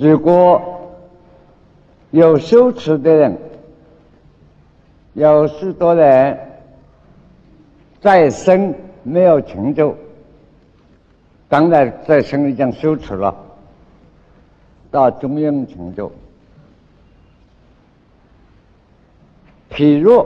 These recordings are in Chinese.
如果有修持的人，有许多人在生没有成就，当然在生已经修持了，到中阴成就。譬如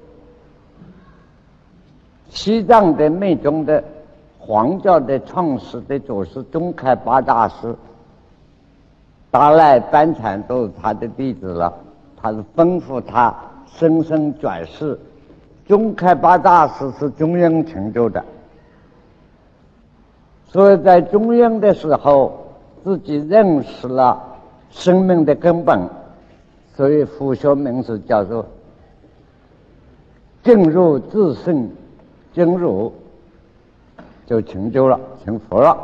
西藏的密宗的黄教的创始的祖师宗喀巴大师，达赖班禅都是他的弟子了，他是吩咐他生生转世。宗喀巴大师是中阴成就的，所以在中阴的时候自己认识了生命的根本，所以佛学名字叫做进入自性真如，就成就了，成佛了。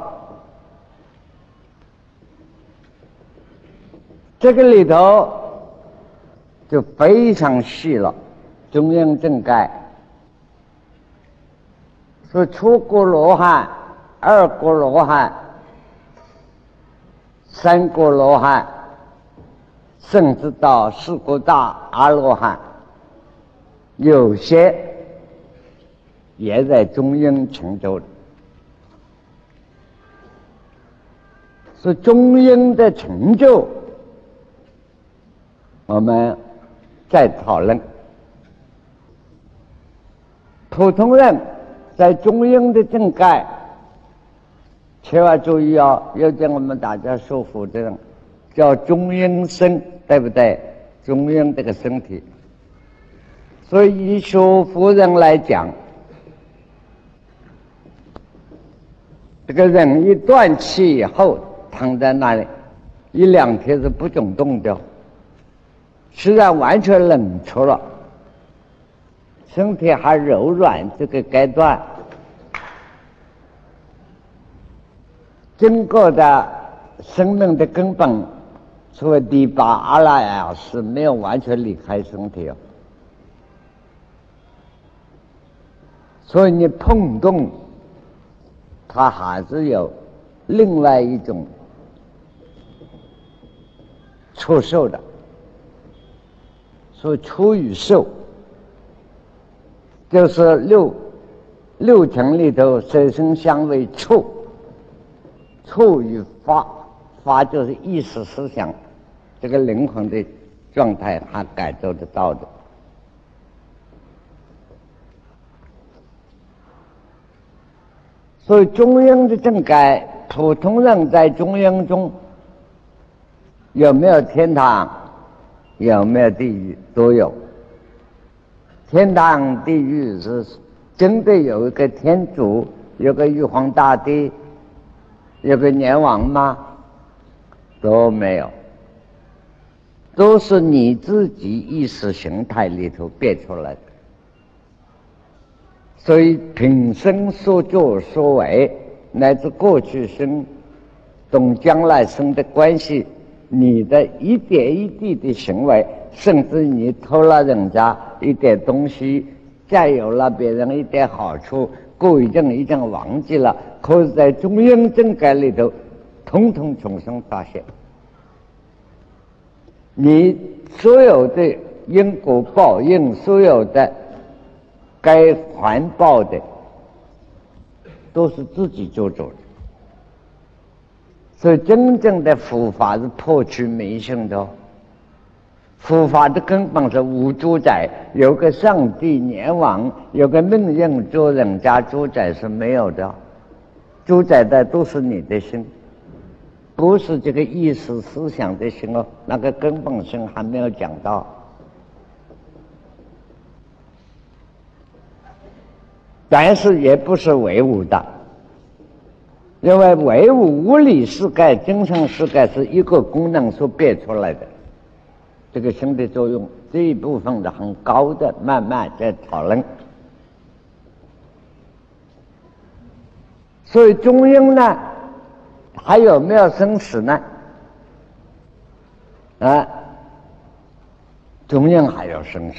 这个里头就非常细了，中阴正盖是初果罗汉、二果罗汉、三果罗汉，甚至到四果大阿罗汉，有些也在中阴成就的。是中阴的成就，我们再讨论。普通人在中阴的正盖，千万注意哦，要叫我们大家修福的人叫中阴身，对不对？中阴这个身体，所以以修福人来讲，这个人一断气以后躺在那里一两天是不准动的，虽然完全冷却了，身体还柔软，这个阶段经过的生命的根本，所谓第八阿赖耶是没有完全离开身体哦，所以你碰动它还是有另外一种触受的，所以触与受就是六尘里头色声香味触，触与发就是意识思想，这个灵魂的状态还感受得到的。所以中阴的正盖，普通人在中阴中有没有天堂，有没有地狱，都有。天堂地狱是真的有一个天主，有个玉皇大帝，有个阎王吗？都没有，都是你自己意识形态里头变出来的。所以平生所作所为，乃至过去生同将来生的关系，你的一点一滴的行为，甚至你偷了人家一点东西，占有了别人一点好处，故意已经忘记了，可是在中阴正盖里头统统重新发现。你所有的因果报应，所有的该还报的，都是自己做的。所以真正的佛法是破除迷信的，佛法的根本是无主宰，有个上帝阎王，有个命运做人家主宰是没有的，主宰的都是你的心，不是这个意识思想的心哦，那个根本性还没有讲到。但是也不是唯物的，因为唯物物理世界、精神世界是一个功能所变出来的，这个心的作用这一部分的很高的，慢慢在讨论。所以中阴呢，还有没有生死呢？中阴还有生死。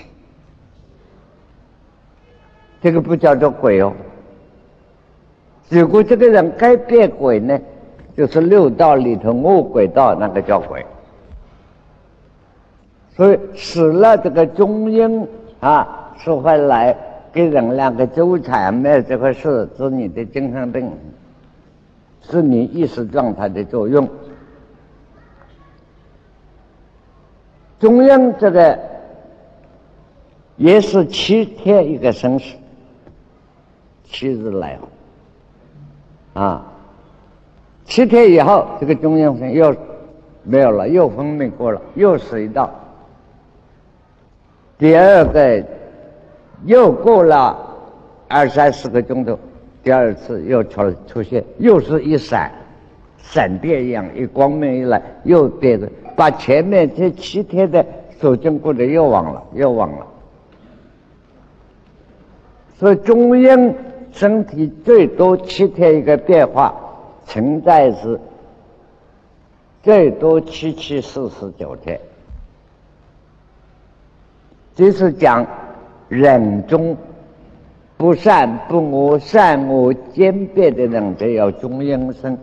这个不叫做鬼哦。如果这个人该变鬼呢， 就是六道里头恶鬼道，那个叫鬼。所以死了这个中阴啊，是会来给人两个纠缠，没有这回事，是你的精神病，是你意识状态的作用。中阴这个也是7天一个生死，7日来回啊，7天以后这个中阴身又没有了，又分泌过了，又是一道。第二个又过了20-30个钟头，第二次又出现，又是一闪电一样，一光明一来，又变得把前面这7天的所经过的又忘了。所以中阴身体最多7天一个变化，存在是最多749天。这是讲人中不善不恶，善恶兼备的人，这叫中阴身。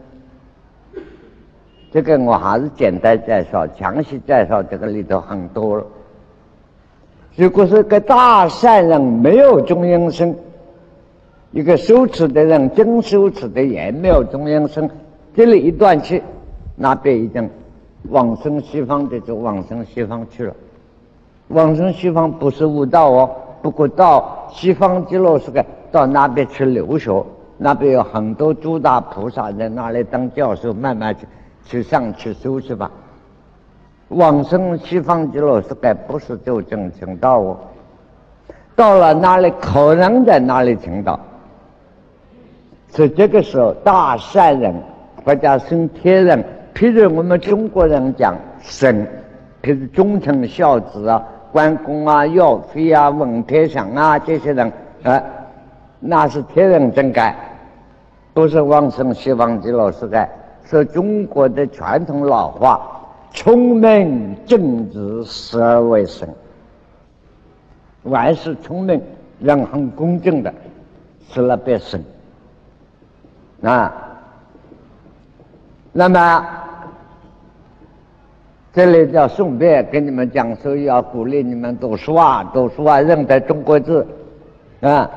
这个我还是简单介绍，详细介绍这个里头很多了。如果是个大善人没有中阴身，一个羞耻的人真羞耻的也没有中阴身，这里一断气，那边已经往生西方的就往生西方去了。往生西方不是悟道哦，不过到西方极乐世界，到那边去留学，那边有很多诸大菩萨在那里当教授，慢慢去上去修去吧。往生西方极乐世界不是就正成道哦，到了那里可能在那里成道。所以这个时候大善人或者生天人，譬如我们中国人讲神，譬如忠臣孝子啊，关公啊、岳飞啊、文天祥啊，这些人那是天人真改，不是往生西方极乐世界。是中国的传统老话，聪明正直，死而为神。凡是聪明人很公正的，死了变神啊。那么这里叫顺便跟你们讲，所以要鼓励你们读书啊，认得中国字啊。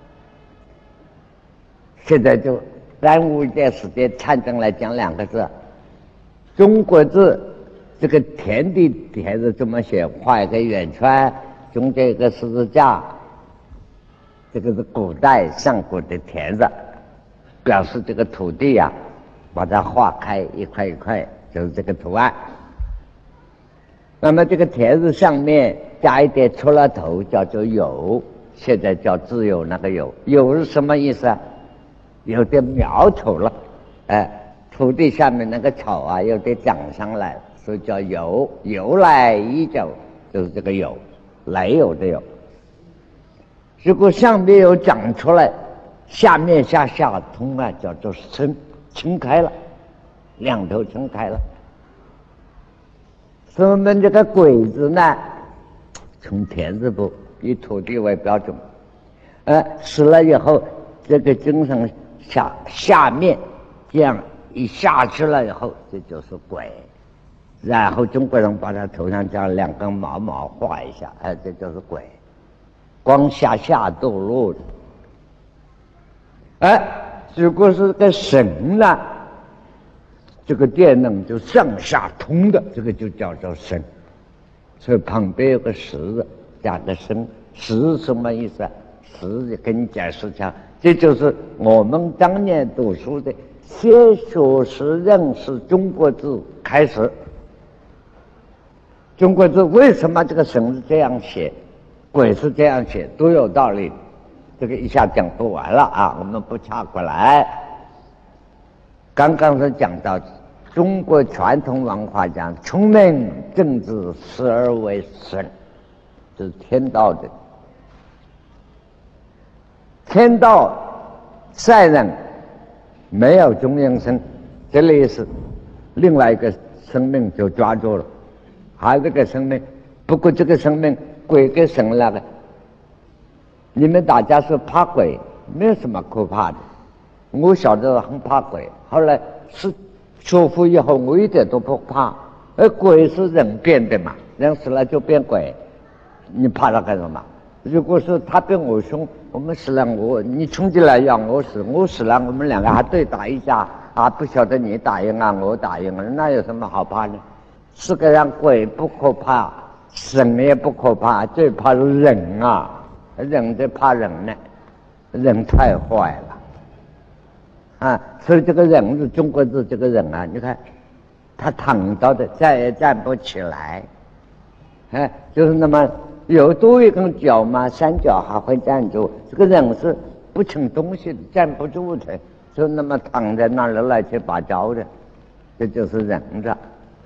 现在就耽误一点时间，参正来讲2个字。中国字这个田地田字怎么写？画一个圆圈，中间一个十字架，这个是古代上古的田字，表示这个土地啊，把它划开一块一块，就是这个图案。那么这个田字上面加一点出了头，叫做有，现在叫自由那个有。有是什么意思啊？有点苗头了，土地下面那个草啊，有点长上来，所以叫有。由来已久，就是这个有，来有的有。如果上面有长出来，下面下通啊，叫做撑开了，两头撑开了。所以我们这个鬼子呢，从田字部以土地为标准，死了以后，这个精神下面这样一下去了以后，这就是鬼。然后中国人把他头上这样2根毛毛画一下，这就是鬼。光下堕落的。如果是个神呢，这个电能就上下通的，这个就叫做神。所以旁边有个十字，加个神。十什么意思啊？十跟你解释一下，这就是我们当年读书的，先学识认识中国字开始。中国字为什么这个神是这样写，鬼是这样写，都有道理。这个一下讲不完了啊，我们不岔过来。刚刚是讲到中国传统文化讲聪明正直，死而为神，这是天道的。天道善人没有中阴身，这里是另外一个生命就抓住了，还有这个生命。不过这个生命鬼跟神那个，你们大家说怕鬼，没有什么可怕的。我小时候很怕鬼，后来是学佛以后我一点都不怕，而鬼是人变的嘛，人死了就变鬼，你怕他干什么？如果说他比我凶，我们死了你冲进来要我死，我死了我们两个还对打一架啊，不晓得你打赢啊我打赢了，那有什么好怕呢？世界上鬼不可怕，神也不可怕，最怕是人啊，人就怕人呢，人太坏了啊！所以这个人是中国字，这个人啊，你看他躺到的站也站不起来，就是那么有多一根脚嘛，三脚还会站住，这个人是不成东西的，站不住的，就那么躺在那里乱七八糟的，这就是人的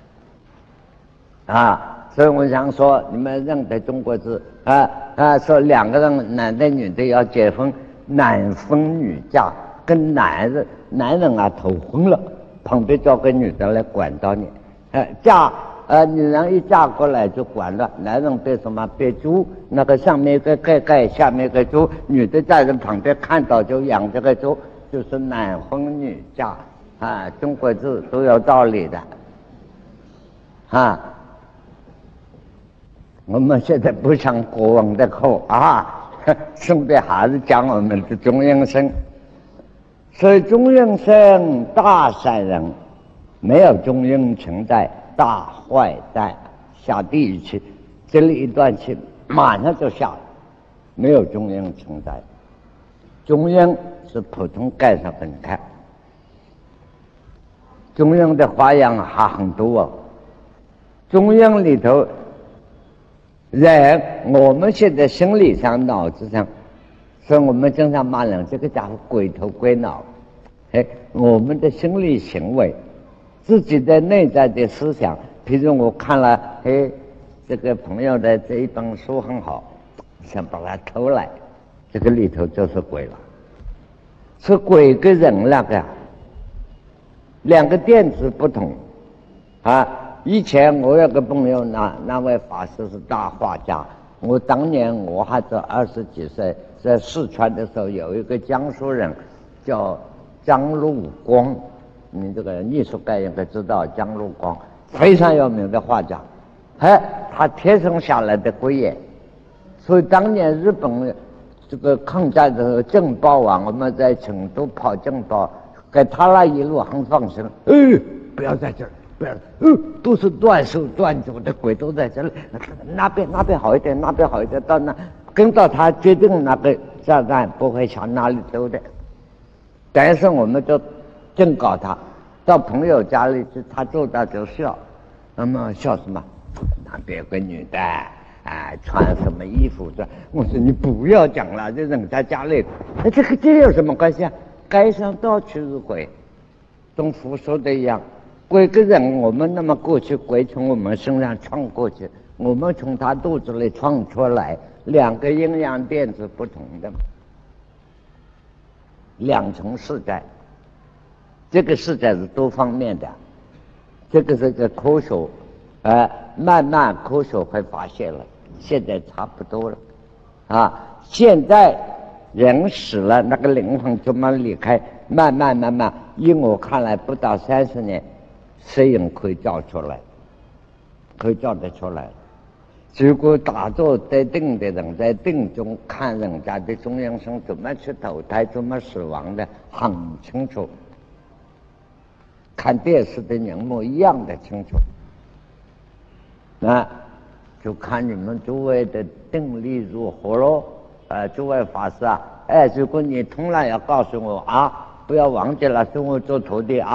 啊。所以我想说，你们认得中国字说两个人男的女的要结婚，男婚女嫁，跟男人啊头昏了，旁边叫个女的来管到你，女人一嫁过来就管了，男人别什么别猪，那个上面一个盖，下面一个猪，女的在人旁边看到就养这个猪，就是男婚女嫁啊，中国字都有道理的啊。我们现在不上国王的课啊，顺便还是讲我们的中阴身。所以中阴身大善人，没有中阴存在，大坏蛋下地狱去，这里一断气马上就下了，没有中阴存在。中阴是普通盖上分开，中阴的花样还很多哦。中阴里头人，我们现在心理上脑子上，所以我们经常骂人这个家伙鬼头鬼脑，我们的心理行为自己的内在的思想，譬如我看了这个朋友的这一本书很好，想把它偷来，这个里头就是鬼了。是鬼跟人那个两个电子不同啊。以前我有个朋友，那位法师是大画家，我当年我还在20几岁，在四川的时候，有一个江苏人叫张陆光，你这个艺术界应该知道张陆光，非常有名的画家，他天生下来的鬼眼，所以当年日本这个抗战的时候震爆啊，我们在成都跑震爆，给他那一路很放心，不要在这儿，不要，都是断手断脚的鬼都在这里，那边好一点，那边好一点，到那跟到他决定那个炸弹不会向哪里走的。但是我们就正搞他，到朋友家里去，他坐到就笑，那么笑什么？那边有个女的穿什么衣服的？我说你不要讲了，这人在家里，这有什么关系啊？街上到处是鬼，跟佛说的一样。鬼跟人，我们那么过去，鬼从我们身上闯过去，我们从他肚子里闯出来，两个阴阳电子不同的，两重世界。这个世界是多方面的，这个是个科学，慢慢科学会发现了，现在差不多了现在人死了，那个灵魂怎么离开？慢慢，依我看来，不到30年。摄影可以照出来，可以照得出来。如果打坐在定的人，在定中看人家的中阴身怎么去投胎，怎么死亡的，很清楚。看电视的荧幕一样的清楚。那就看你们诸位的定力如何咯。诸位法师如果你通了要告诉我不要忘记了送我做徒弟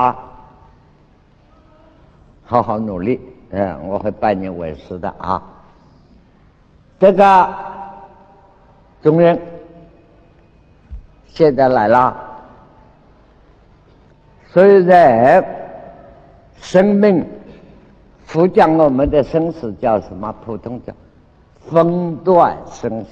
好好努力，我会拜你为师的这个中阴现在来了，所以人生命，佛讲我们的生死叫什么？普通叫分段生死，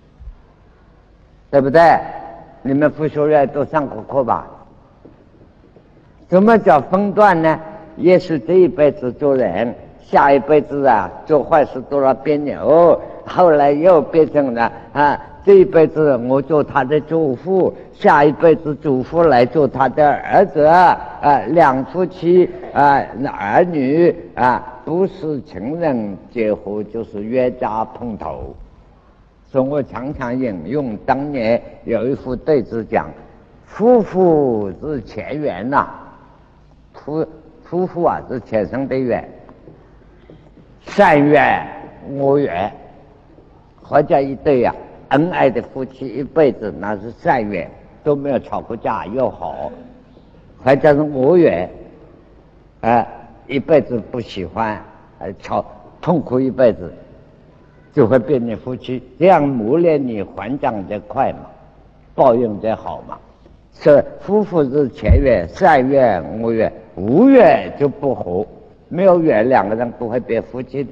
对不对？你们佛学院都上过课吧？什么叫分段呢？也是这一辈子做人，下一辈子做坏事做了别扭，后来又变成了这一辈子我做他的祖父，下一辈子祖父来做他的儿子，两夫妻儿女不是情人结合就是冤家碰头。所以我常常引用当年有一副对子讲：夫妇是前缘呐，夫妇是前生的缘，善缘恶缘，合在一对恩爱的夫妻一辈子那是善缘，都没有吵过架又好；或者是恶缘，一辈子不喜欢，痛苦一辈子，就会变成夫妻。这样磨练你还长得快嘛，报应得好嘛。是夫妇是前缘，善缘恶缘，无缘就不和，没有缘两个人不会变夫妻的。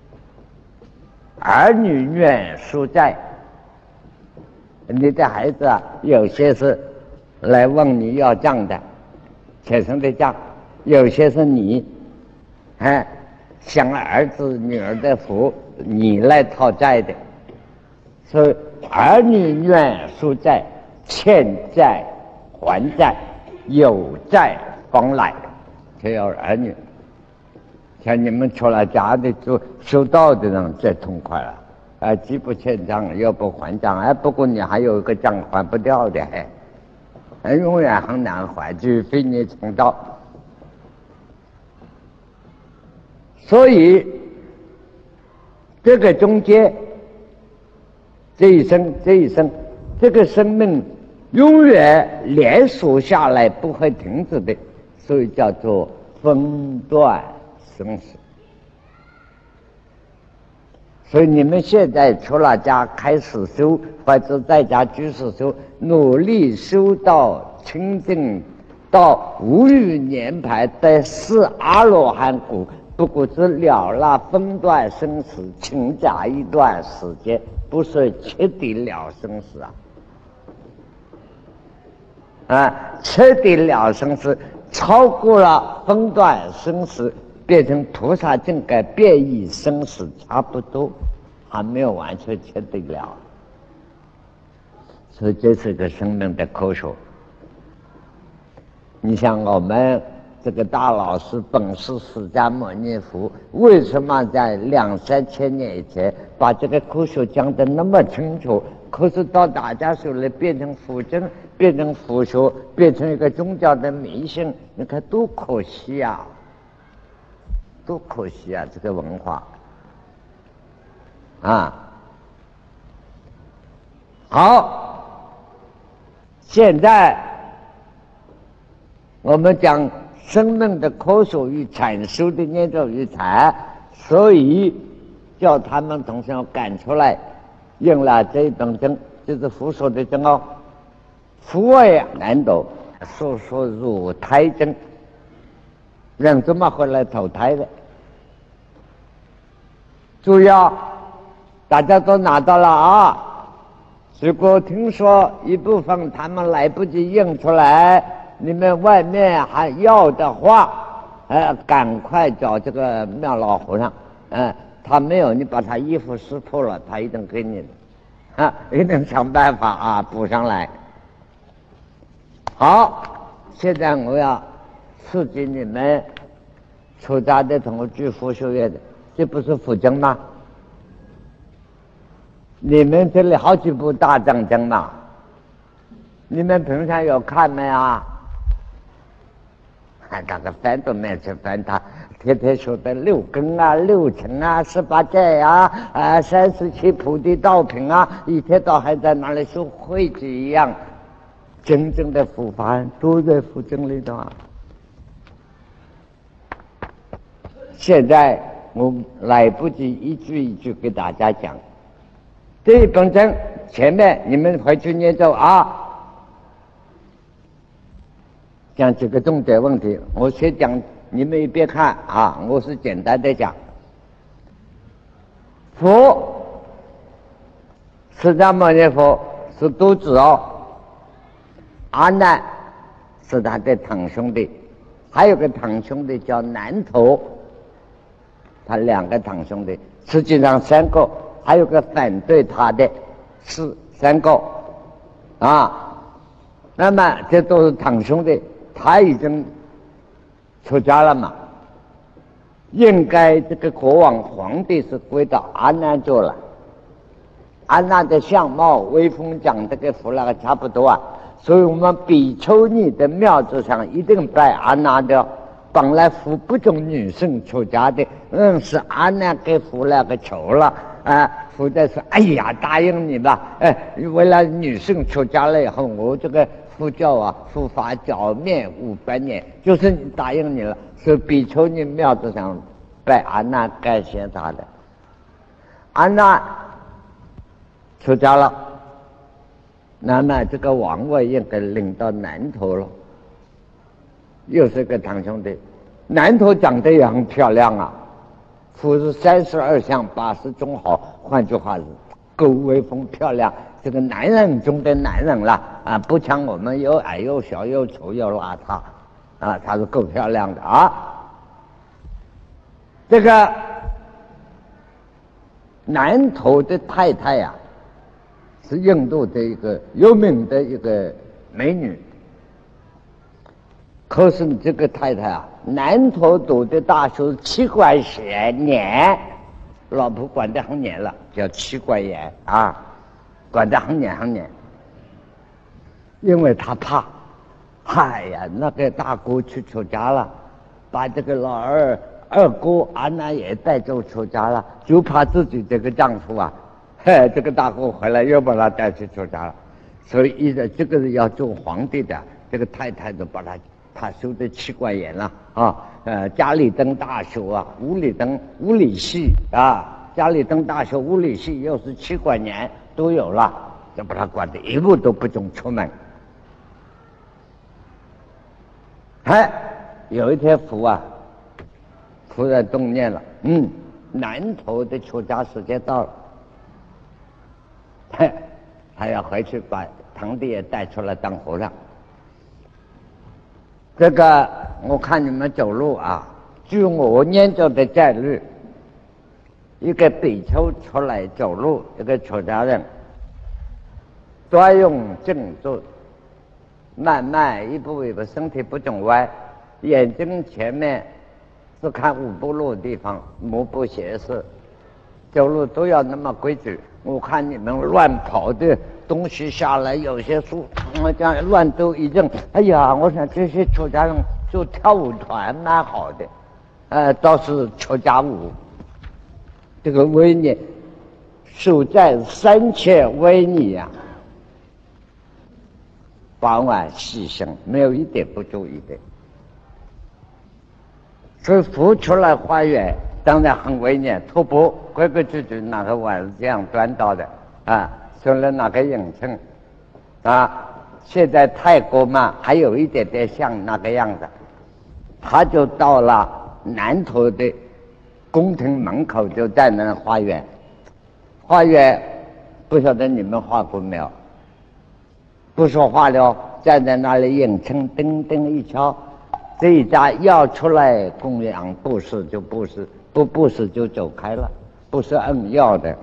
儿女缘殊在，你的孩子有些是来问你要账的，前生的账；有些是你享儿子女儿的福，你来讨债的。所以儿女缘殊在，欠债还债，有债方来，才有儿女。像你们出了家的就修道的人最痛快了，既不欠账又不还账，不过你还有一个账还不掉的，永远很难还，除非你成道。所以这个中间这一生这个生命永远连锁下来不会停止的，所以叫做分段生死。所以你们现在出了家开始修，或者在家居士修，努力修到清净，到无余年排的四阿罗汉果，不过是了了分段生死，请假一段时间，不是彻底了生死彻底了生死，超过了分段生死，变成菩萨境界，变异生死差不多，还没有完全彻底了。所以这是个生命的科学。你像我们这个大老师本师释迦牟尼佛，为什么在2、3千年以前把这个科学讲得那么清楚？可是到大家手里变成佛经，变成佛学，变成一个宗教的迷信，你看多可惜啊！多可惜啊！这个文化好，现在我们讲生命的科学与阐述的念咒与禅，所以叫他们同学赶出来印了这一本经，就是佛说的经哦。佛也难懂，说入胎经，人怎么会来投胎的？注意大家都拿到了如果听说一部分他们来不及印出来，你们外面还要的话，赶快找这个妙老和尚，他没有，你把他衣服撕破了，他一定给你的，一定想办法补上来。好，现在我要刺激你们出家的同学去佛学院的，这不是佛经吗？你们这里好几部大藏经嘛，你们平常有看没啊？那个翻都没去翻，他天天说的6根6尘18界37菩提道品一天到还在那里说会子一样。真正的佛法都在佛经里头现在我来不及一句一句给大家讲。这一本经前面你们回去念咒讲几个重点问题，我先讲，你们一边看我是简单的讲。佛释迦牟尼佛是独子阿难是他的堂兄弟，还有个堂兄弟叫南头，他2个堂兄弟，实际上3个，还有个反对他的是 3个啊。那么这都是堂兄弟，他已经出家了嘛，应该这个国王皇帝是归到阿难做了。阿难的相貌威风讲这个和那个差不多啊，所以我们比丘尼的庙子上一定拜阿难的。本来扶不中女生出家的，是阿难给扶了个球了啊！扶的说：“哎呀，答应你吧，为了女生出家了以后，我这个佛教啊，佛法教灭500年，就是答应你了。”所以比丘尼庙子上拜阿难，感谢他的。阿难出家了，那么这个王位应该领到南头了。又是个堂兄弟，南头长得也很漂亮啊，夫是32相80中好，换句话是够威风漂亮，这个男人中的男人了啊，不像我们又矮又小又丑又邋遢啊，他是够漂亮的啊。这个南头的太太呀，是印度的一个有名的一个美女。可是这个太太啊，南头读的大学妻管严，老婆管得很严了，叫妻管严啊，管得很严，因为他怕，哎呀，那个大姑去出家了，把这个老二姑阿难也带走出家了，就怕自己这个丈夫啊，这个大姑回来又把他带去出家了，所以这个是要做皇帝的，这个太太就把他修的妻管严了啊，家里登大修啊，屋里系啊，家里登大修，屋里系又是妻管严都有了，就把他管得一步都不准出门。有一天佛人动念了，南头的出家时间到了，他要回去把堂弟也带出来当和尚。这个我看你们走路啊，据我研究的戒律，一个比丘出来走路，一个出家人都要用正坐，慢慢一步一步，身体不准歪，眼睛前面是看5步路的地方，目不斜视，走路都要那么规矩。我看你们乱跑的东西下来，有些书这样乱丢一阵，哎呀，我想这些出家人就跳舞团蛮好的，倒是出家舞，这个威尼守在3切威尼呀，傍晚细心，没有一点不注意的。所以佛出来花园当然很威严，徒步规规矩矩，那个碗是这样端到的啊，说了那个影称啊，现在泰国嘛还有一点点像那个样子。他就到了南头的宫廷门口，就在那花园，花园不晓得你们画过没有？不说话了，站在那里影称，叮叮一敲，这一家要出来供养布施就布施，不布施就走开了，不是按要的。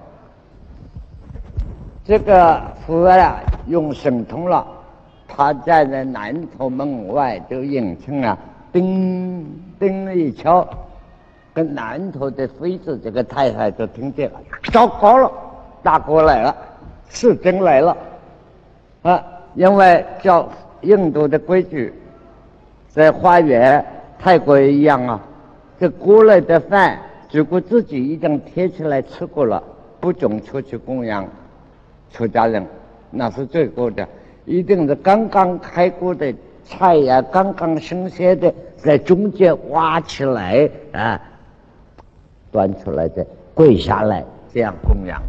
这个佛啊用神通了，他站在南头门外就影称啊，叮叮一敲，跟南头的妃子这个太太就听见了，糟糕了，大哥来了，是真来了啊！因为叫印度的规矩，在花园泰国也一样啊，这过来的饭如果自己已经贴起来吃过了，不准出去供养出家人，那是罪过的。一定是刚刚开过的菜呀，刚刚新鲜的，在中间挖起来啊，端出来的，跪下来这样供养。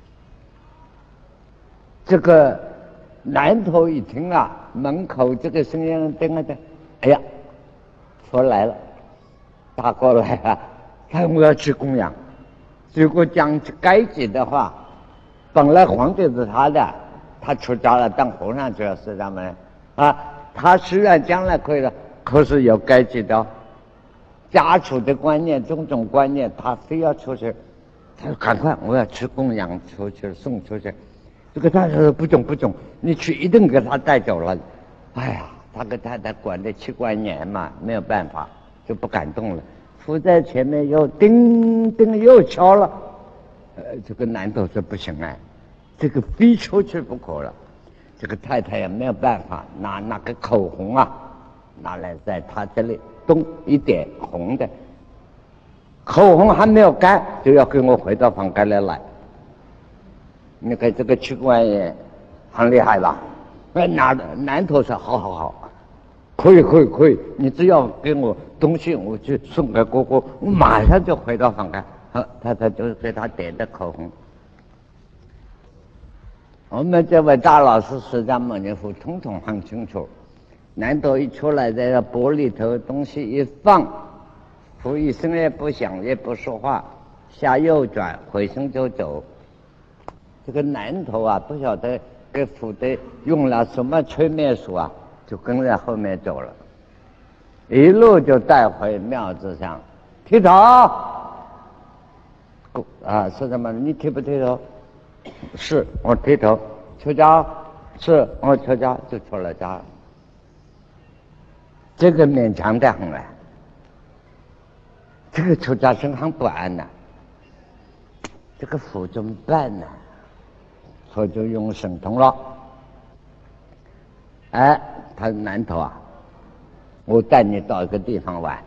这个南头一听啊，门口这个声音等等，哎呀，佛来了，大哥来了，看我要去供养。如果讲该级的话，本来皇帝是他的，他出家了当和尚去了，是他们啊。他虽然将来可以了，可是有该级的家属的观念、种种观念，他非要出去，他说赶快我要去供养出去，送出去。 这个太太说不中不中，你去一定给他带走了。哎呀，他跟太太管得妻管严嘛，没有办法，就不敢动了。伏在前面又叮叮又敲了，这个男头说不行哎，这个非出去不可了。这个太太也没有办法，拿那个口红啊，拿来在他这里咚一点红的，口红还没有干，就要跟我回到房间来。你看这个妻管严很厉害吧？男头说好好好，可以，你只要给我东西，我去送给哥哥，我马上就回到房间。好，太太就给他点的口红。我们这位大老师释迦牟尼佛统统很清楚，男头一出来，在这钵里头东西一放，佛一声也不响，也不说话，下右转，回身就走。这个男头啊，不晓得给佛的用了什么催眠术啊，就跟在后面走了，一路就带回庙子上，剃头啊，是什么？你剃不剃头？是我剃头。出家？是我出家，就出了家了。这个勉强的很了，这个出家生很不安呐，这个佛怎么办呢？佛就用神通了。哎，他男头啊，我带你到一个地方玩。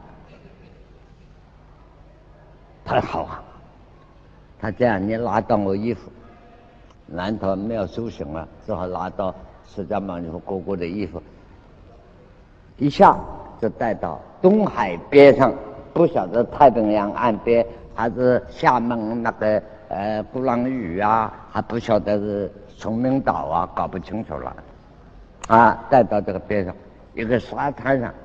太好啊！他这样，你拿到我衣服。男头没有修行了，只好拿到释迦牟尼佛哥哥的衣服，一下就带到东海边上，不晓得太平洋岸边还是厦门那个鼓浪屿啊，还不晓得是崇明岛啊，搞不清楚了。啊，带到这个边上一个沙滩上，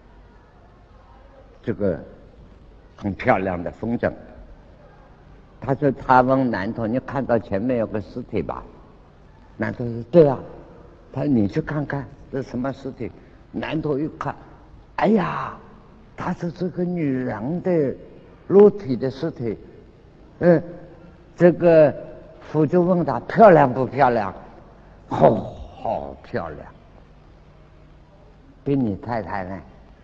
这个很漂亮的风景。他说：“他问男头，你看到前面有个尸体吧？”男头说：“对啊。”他说：“你去看看，这什么尸体？”男头一看，哎呀，他说这个女人的裸体的尸体。这个佛就问他漂亮不漂亮？好漂亮，比你太太呢？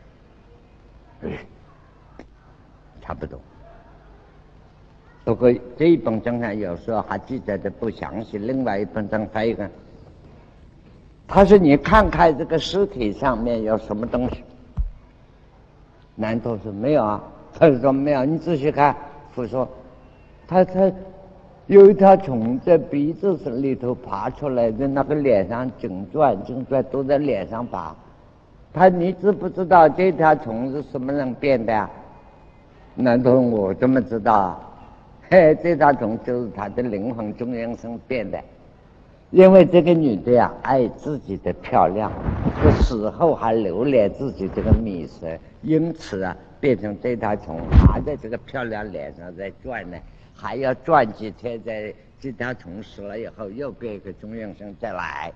差不多。不过这一本经上有时候还记载的不详细，另外一本经还有一个，他说你看看这个尸体上面有什么东西。男头说没有啊，他说没有，你仔细看。佛说他有一条虫在鼻子里头爬出来，在那个脸上整转都在脸上爬。你知不知道这条虫是什么人变的呀？男头我怎么知道啊？这条虫就是他的灵魂中阴身变的，因为这个女的呀，爱自己的漂亮，就死后还留恋自己这个美色，因此啊，变成这条虫爬在这个漂亮脸上在转呢，还要转几天，在这条虫死了以后，又变一个中阴身再来。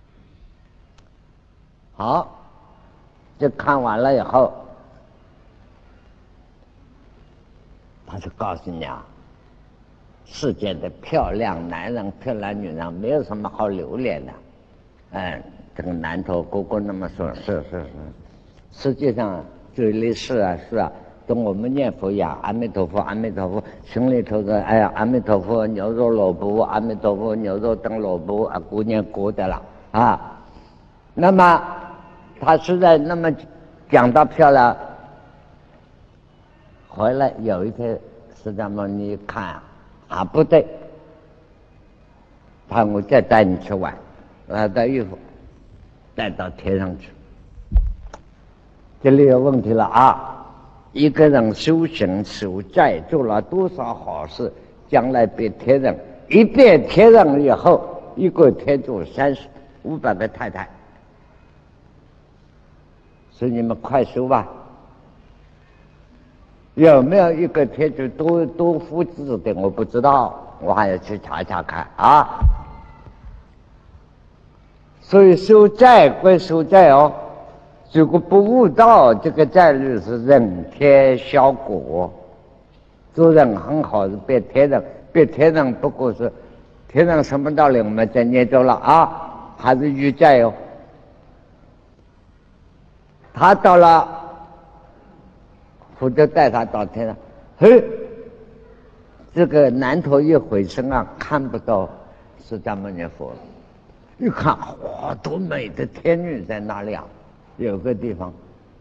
好，这看完了以后，他就告诉你啊。世界的漂亮男人、漂亮女人，没有什么好留恋的。这个男头哥哥那么说，是，实际上嘴里是啊，跟我们念佛一样，阿弥陀佛，阿弥陀佛，心里头的哎呀，阿弥陀佛，牛肉萝卜，阿弥陀佛，牛肉炖萝卜啊，姑念过的了啊。那么他实在那么讲到漂亮，回来有一天，释迦牟尼看啊，不对，我再带你去玩，带衣服带到天上去。这里有问题了啊！一个人修行守斋，做了多少好事，将来变天人，一变天人以后，一个天主500个太太，所以你们快修吧。有没有一个天主多复制的？我不知道，我还要去查查看啊。所以修斋归修斋哦，如果不悟道，这个斋律是人天效果。做人很好是变天人，变天人不过是天上什么道理我们再念咒了啊，还是欲界哟。他到了，佛就带他到天上，嘿，这个南头一回身啊，看不到释迦牟尼佛了。一看，哇，多美的天女在那里啊！有个地方，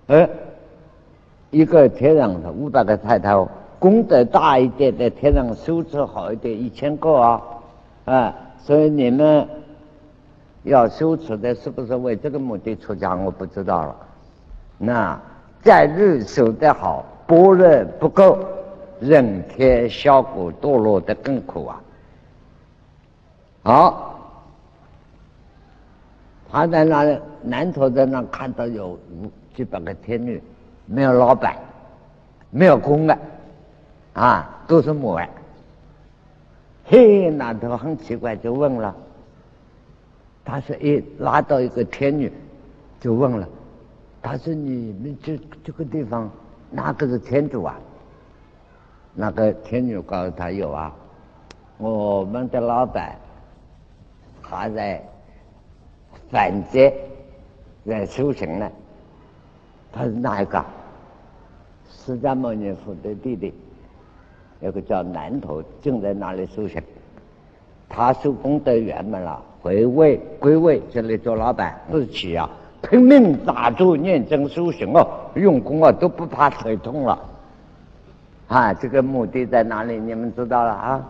一个天上的500个太太哦，功德大一点的天上修持好一点1000个啊，所以你们要修持的是不是为这个目的出家？我不知道了。那在日修得好，般若不够，人天小果堕落的更苦啊！好。他在那里南头在那看到有几百个天女，没有老板，没有公的啊，都是母的。嘿，南头很奇怪，就问了，他说拉到一个天女，就问了，他说你们这个地方哪个是天主啊？那个天女告诉他有啊，我们的老板他在反劫在修行呢。他是哪一个？释迦牟尼佛的弟弟，有个叫南头，正在那里修行。他修功德圆满了，归位这里做老板，自己啊拼命打坐念经修行哦，用功啊都不怕腿痛了啊！这个目的在哪里？你们知道了啊？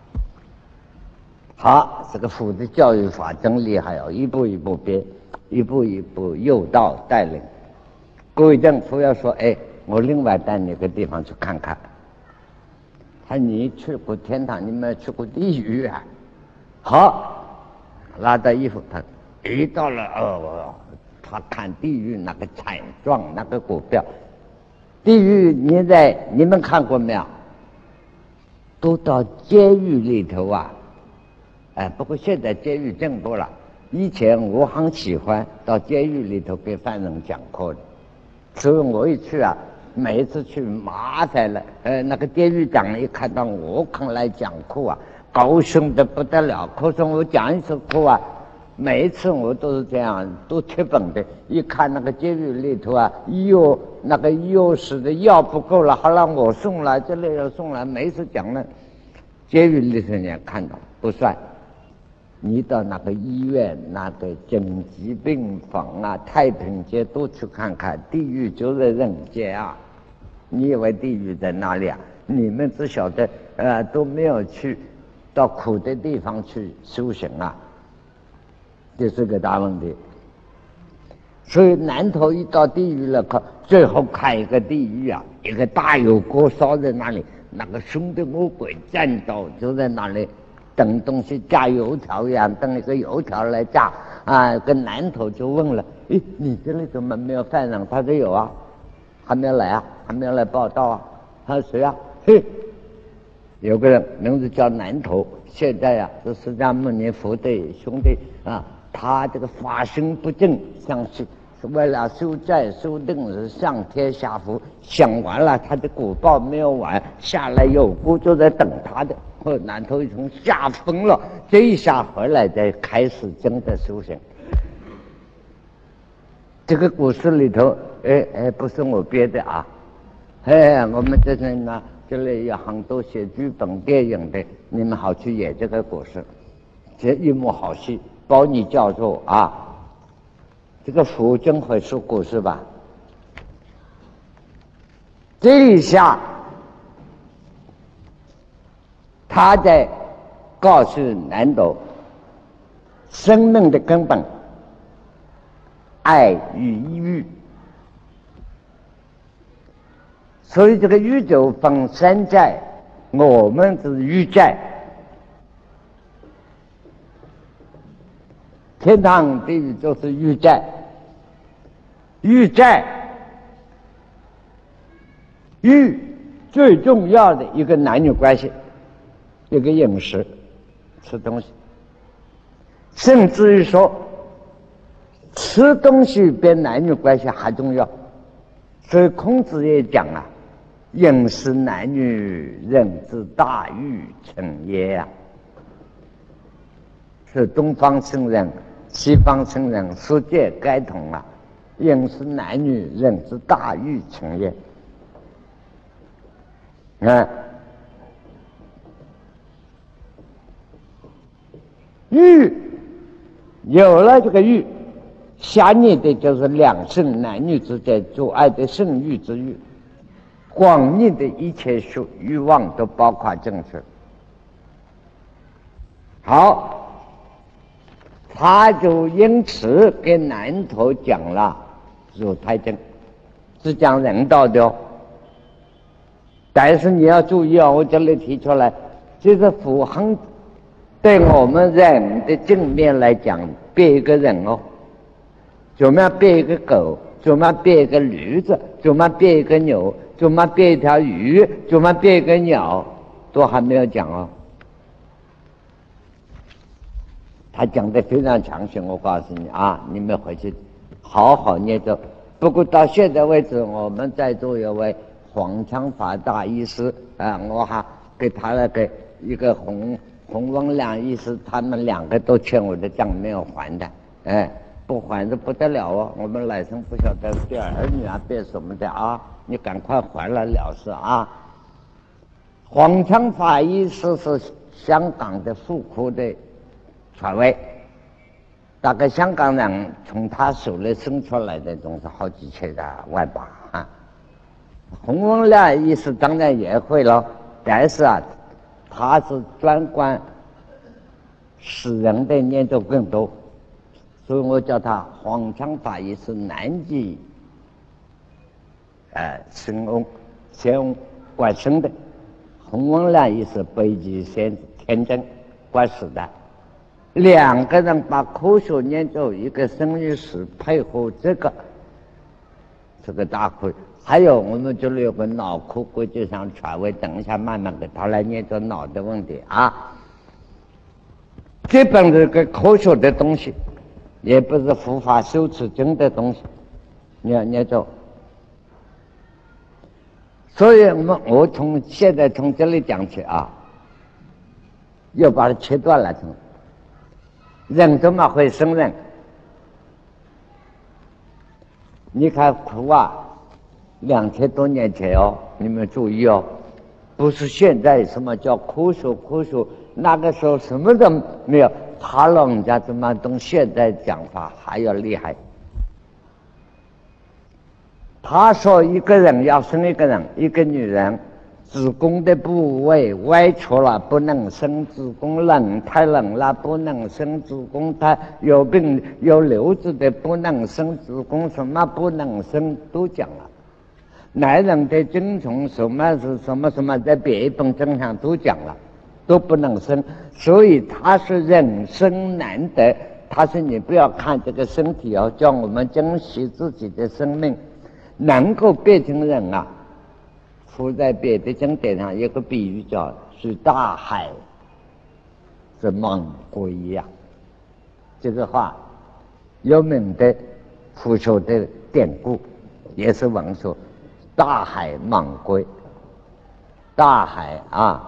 好，这个佛的教育法真厉害哦，一步一步编，一步一步诱导带领。各位政府要说，我另外带你个地方去看看。他你去过天堂，你没有去过地狱啊？好，拉到衣服，他一到了他看地狱那个惨状，那个股票。地狱你们看过没有？都到监狱里头啊。不过现在监狱进步了，以前我很喜欢到监狱里头给犯人讲课的，所以我一去啊，每一次去麻烦了，那个监狱长一看到我肯来讲课啊，高兴的不得了。可是我讲一次课啊，每一次我都是这样，都贴本的。一看那个监狱里头啊，那个药师的药不够了，好让我送来，这里要送来，每一次讲呢，监狱里头人看到不算。你到那个医院、那个紧急病房啊、太平间都去看看，地狱就在人间啊！你以为地狱在哪里啊？你们只晓得都没有去到苦的地方去修行啊，这是个大问题。所以南头一到地狱了，最后看一个地狱啊，一个大油锅烧在那里，那个凶的魔鬼战斗就在那里。等东西架油条一样，等一个油条来架啊！跟南头就问了：“你这里怎么没有犯人？”他说：“有啊，还没有来啊，还没有来报道啊。”他说：“谁啊？”嘿，有个人名字叫南头，现在啊是释迦牟尼佛的兄弟啊。他这个法身不正，是为了修债修定是上天下福，想完了他的果报没有完，下来有功就在等他的。南头一从吓疯了，这一下回来再开始真的修行。这个故事里头，不是我编的啊，我们这里呢，这里有很多写剧本电影的，你们好去演这个故事，这一幕好戏，包你教授啊。这个佛真会说故事吧？这一下。他在告诉南斗，生命的根本，爱与欲。所以这个宇宙分三界，我们是欲界，天堂地狱就是欲界。欲界，欲最重要的一个男女关系。一个饮食，吃东西，甚至于说，吃东西比男女关系还重要。所以孔子也讲啊，饮食男女，人之大欲成也啊。 是东方圣人、西方圣人，世界该同啊。应是男女，人之大欲情也。欲有了这个欲，下逆的就是两性男女之间做爱的性欲之欲，广义的一切欲望都包括进去。好，他就因此给南头讲了入胎经，是讲人道的哦。但是你要注意哦，我这里提出来，就是符合对我们人的正面来讲，变一个人哦，怎么样变一个狗，怎么样变一个驴子，怎么样变一个牛，怎么样变一条鱼，怎么样变一个鸟，都还没有讲哦。他讲的非常详细，我告诉你啊，你们回去好好念着。不过到现在为止，我们在座有位黄腔法大医师啊，我还给他那个一个洪文亮医师，他们两个都欠我的账没有还的，不还的不得了哦！我们来生不晓得对儿女啊变什么的啊，你赶快还了了事啊！黄腔法医师是香港的妇科的权威，大概香港人从他手里生出来的总是好几千的外邦啊。洪文亮医师当然也会了，但是啊，他是专管死人的念咒更多，所以我叫他黄腔法医是南极神翁管生的，洪文亮医师北极天真管死的。两个人把科学研究一个生育史配合这个大亏。还有我们这里有个脑科国际上权威，等一下慢慢给他来研究脑的问题啊。这本这个科学的东西，也不是佛法修持经的东西，你要研究。所以我现在从这里讲起啊，要把它切断了。人怎么会生人？你看苦啊，2000多年前哦，你们注意哦，不是现在什么叫科学，那个时候什么都没有，他老人家怎么懂现在讲法还要厉害。他说一个人要生一个人，一个女人，子宫的部位歪曲了不能生，子宫太冷了不能生，子宫太有病有瘤子的不能生，子宫什么不能生都讲了。男人的精虫什么是什么，在别一本经上都讲了，都不能生。所以他是人生难得，他说你不要看这个身体哦，叫我们珍惜自己的生命，能够变成人啊。附在别的经典上有个比喻叫是大海是猛龟呀，这个话有名的佛学的典故，也是文说大海猛龟，大海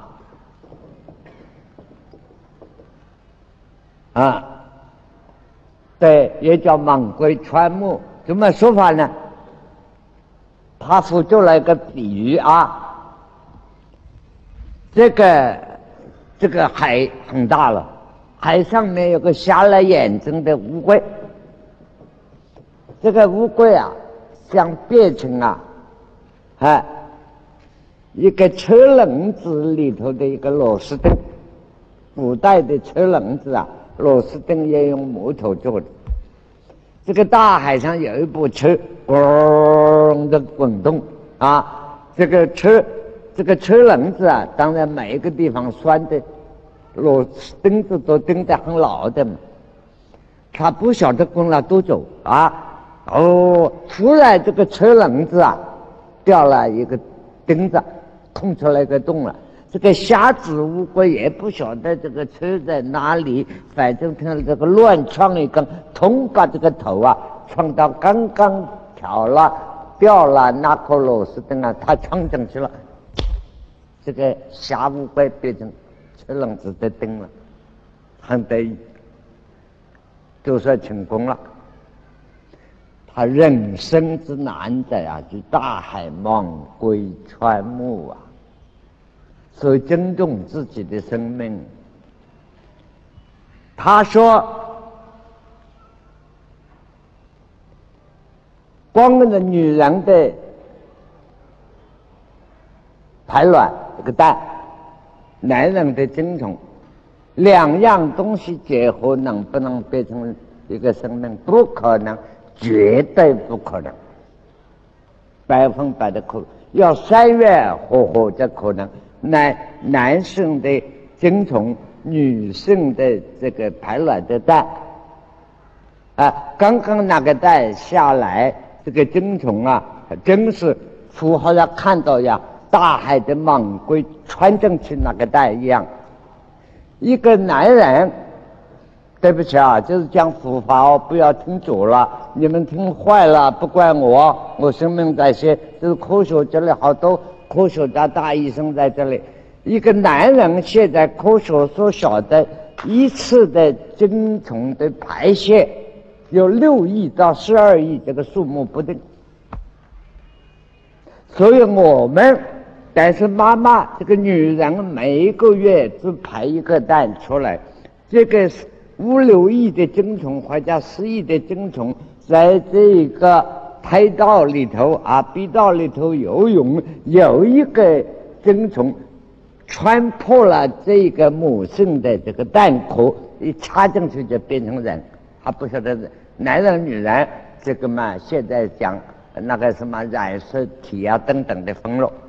对，也叫猛龟穿木，怎么说法呢？他辅助了一个比喻啊，这个海很大了，海上面有个瞎了眼睛的乌龟，这个乌龟啊，想变成一个车轮子里头的一个螺丝钉，古代的车轮子啊，螺丝钉也用木头做的。这个大海上有一部车，咣的滚动啊！这个车轮子啊，当然每一个地方拴的螺丝钉子都钉得很牢的嘛。他不晓得滚了多久啊！突然这个车轮子啊掉了一个钉子，空出来一个洞了。这个瞎子乌龟也不晓得这个车在哪里，反正他这个乱撞一根，通把这个头啊撞到刚刚掉了那颗螺丝钉啊，他撞进去了。这个瞎乌龟变成车轮子的钉了，很得意就算成功了。他人生之难在啊，是大海茫归川木啊，所以尊重自己的生命。他说，光着女人的排卵这个蛋，男人的精虫，两样东西结合能不能变成一个生命？不可能，绝对不可能，100%的可能。要3月合合才可能。男性的精虫，女性的这个排卵的蛋啊，刚刚那个蛋下来，这个精虫啊，真是好像看到呀大海的猛龟穿进去那个蛋一样。一个男人，对不起啊，就是讲佛法哦，不要听左了，你们听坏了不怪我生命在先，就是科学，这里好多科学家大医生在这里。一个男人现在科学所晓得一次的精虫的排泄有6亿到12亿，这个数目不定。所以但是妈妈这个女人每一个月只排一个蛋出来，这个5、6亿的精虫或者10亿的精虫在这个胎道里头啊，鼻道里头游泳，有一个精虫穿破了这个母性的这个蛋壳，一插进去就变成人。还不晓得男人女人这个嘛，现在讲那个什么染色体啊等等的分了。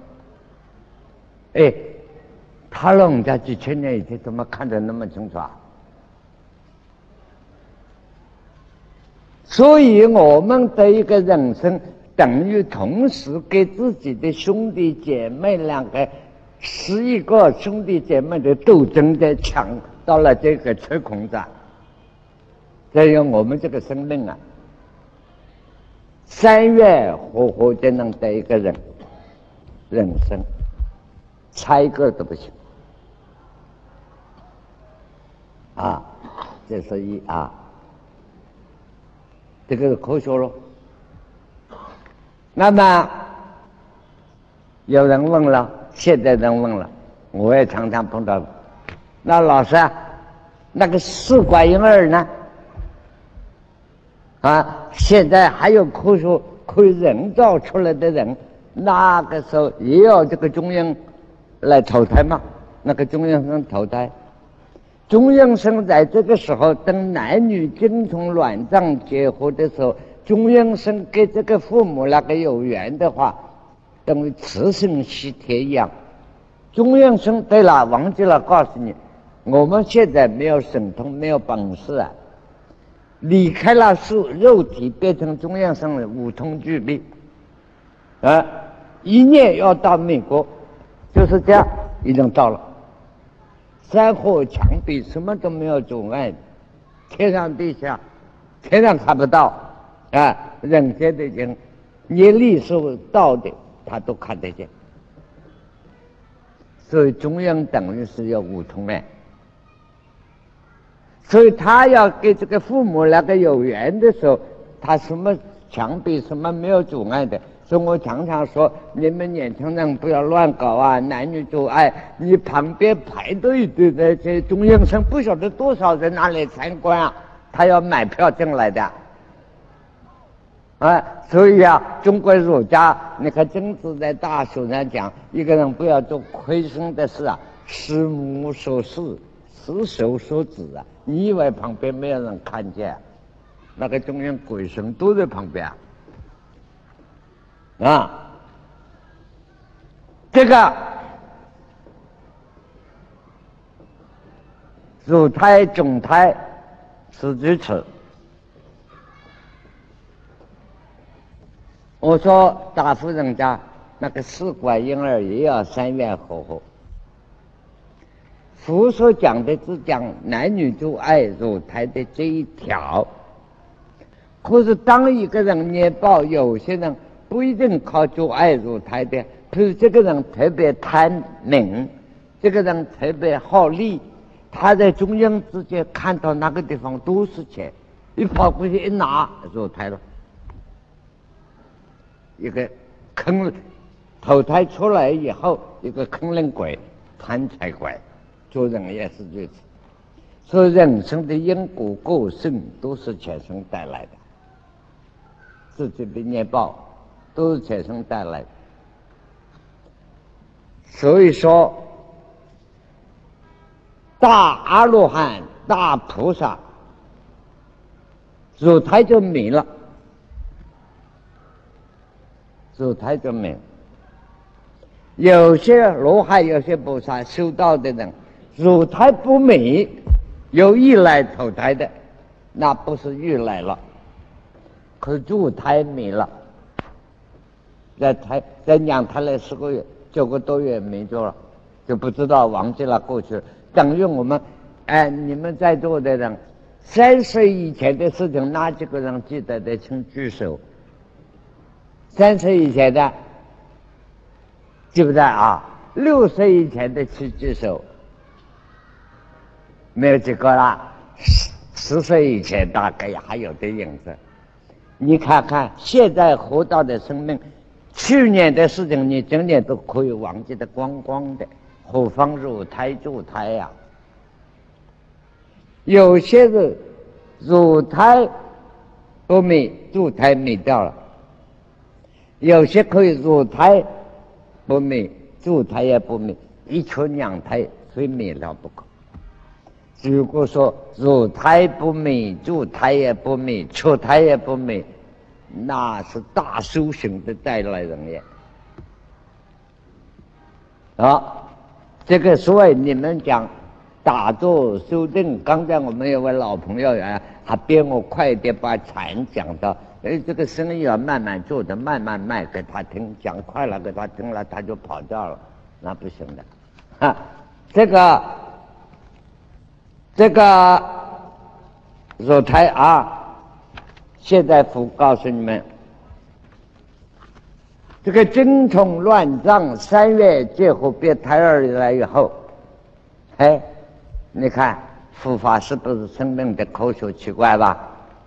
他老人家几千年以前怎么看得那么清楚啊？所以我们的一个人生等于同时给自己的兄弟姐妹2个11个兄弟姐妹的斗争的抢到了这个吹孔子。所以我们这个生命啊，3月合合就能得一个人生，差一个都不行啊！这是这个是科学咯。那么有人问了，现在人问了，我也常常碰到，那老师啊，那个试管婴儿呢？现在还有科学可以人造出来的人，那个时候也要这个中阴来投胎嘛？那个中阴身投胎，中阴身在这个时候，等男女精虫卵脏结合的时候，中阴身跟这个父母那个有缘的话，等于雌性吸铁一样。中阴身，对了，忘记了告诉你，我们现在没有神通，没有本事啊。离开了肉体，变成中阴身5通具备1年要到美国，就是这样，已经到了。山河墙壁什么都没有阻碍，天上地下，天上看不到人间的人业力是到的，他都看得见。所以中阴等于是有5通所以他要给这个父母那个有缘的时候，他什么墙壁什么没有阻碍的。所以我常常说，你们年轻人不要乱搞啊，男女做爱，你旁边排队的那些中阴身不晓得多少人拿来参观啊，他要买票进来的所以中国儒家你看曾子在大学上讲，一个人不要做亏心的事师母所事，师手所指你以为旁边没有人看见？那个中阴鬼神都在旁边这个乳胎种胎是如此。我说大夫人家那个试管婴儿也要3月合合。佛所讲的只讲男女做爱乳胎的这一条，可是当一个人年报，有些人不一定靠做爱乳胎的，譬如这个人特别贪名，这个人特别好利，他在中阴之间看到那个地方都是钱， 一跑过去一拿入胎了，一个坑，投胎出来以后，一个坑人鬼、贪财鬼，做人也是如此。所以人生的因果过程都是前生带来的，自己的业报都是前生带来的。所以说，大阿罗汉、大菩萨入胎就明了，入胎就明。有些罗汉、有些菩萨修道的人，入胎不明，有意来投胎的，那不是欲来了，可是入胎明了，在娘胎了10个月、9个多月没做了，就不知道忘记了过去了。等于我们，你们在座的人，3岁以前的事情，哪几个人记得的？请举手。3岁以前的，记不得啊？6岁以前的请举手。没有几个了。10岁以前大概还有点影子。你看看现在活到的生命，去年的事情你今年都可以忘记得光光的，何况入胎助胎呀？有些是入胎不灭，助胎灭掉了；有些可以入胎不灭，助胎也不灭，一出2胎非灭了不可。如果说入胎不灭，助胎也不灭，出胎也不灭，那是大修行的带来人也。这个所谓你们讲打坐修正，刚才我们有位老朋友还编我快一点把禅讲到，这个生意要慢慢做的，慢慢卖给他听，讲快了给他听了，他就跑掉了，那不行的。这个入胎啊，现在告诉你们，这个精虫乱胀3月结合别胎儿来以后，你看佛法是不是生命的科学奇怪吧？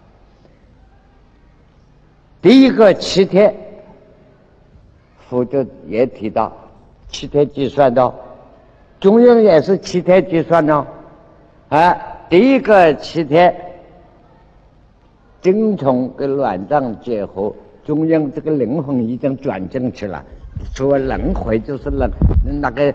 第一个7天，佛就也提到7天计算的，中庸也是7天计算的。第一个7天，精虫跟卵胀结合，中央这个灵魂已经转正去了。所谓轮回就是那个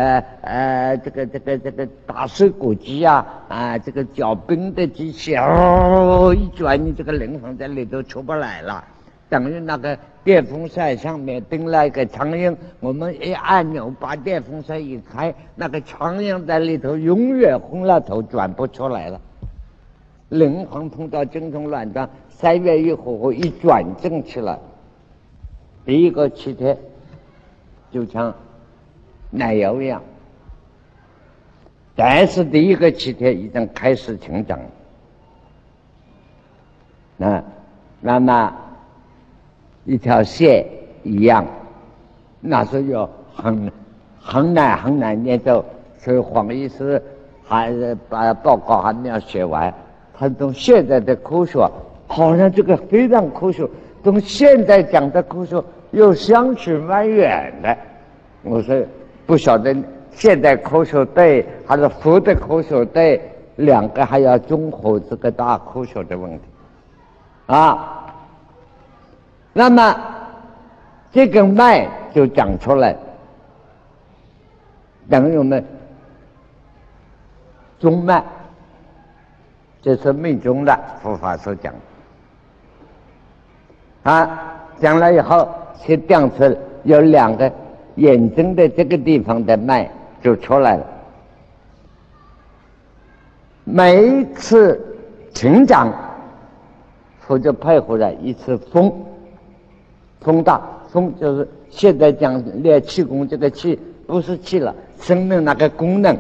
这个打碎骨机这个搅冰的机器一转，你这个灵魂在里头出不来了。等于那个电风扇上面钉了一个苍蝇，我们一按钮把电风扇一开，那个苍蝇在里头永远昏了头转不出来了。灵魂碰到精虫乱胀，3月一火一转正起来，第一个7天就像奶油一样，但是第一个7天已经开始成长。那么一条线一样，那时候有很难念咒，所以黄医师还把报告还没有写完。他从现在的科学，好像这个非常科学，从现在讲的科学又相去蛮远的。我说不晓得现代科学对还是佛的科学对，两个还要综合这个大科学的问题那么这根脉就长出来，等于我们中脉，这是命中的佛法所讲讲了以后先调出有2个眼睛的这个地方的脉就出来了。每一次成长，佛就配合了一次风大，风就是现在讲练气功，这个气不是气了，生命那个功能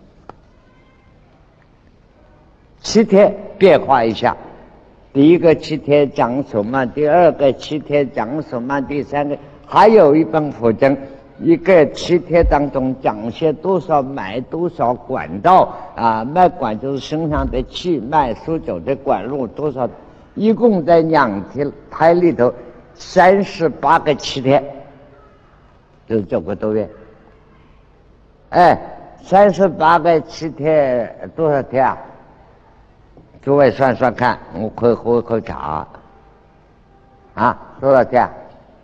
，7天变化一下，第一个7天讲什么，第2个7天讲什么，第3个还有一本佛经一个气铁当中讲些多少脉多少管道啊，脉管就是身上的气脉输走的管路多少，一共在娘胎里头38个气铁，就是9个多月。哎，38个气铁多少天啊？诸位算算看，我可以喝一口茶啊，多少天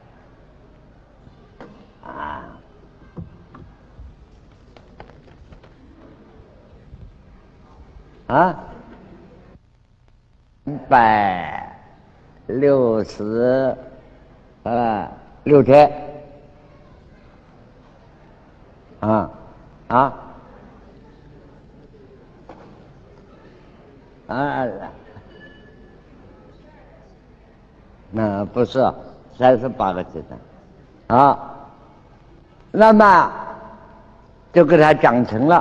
啊？啊，166天啊啊啊！那不是38个阶段啊，那么就给他讲成了，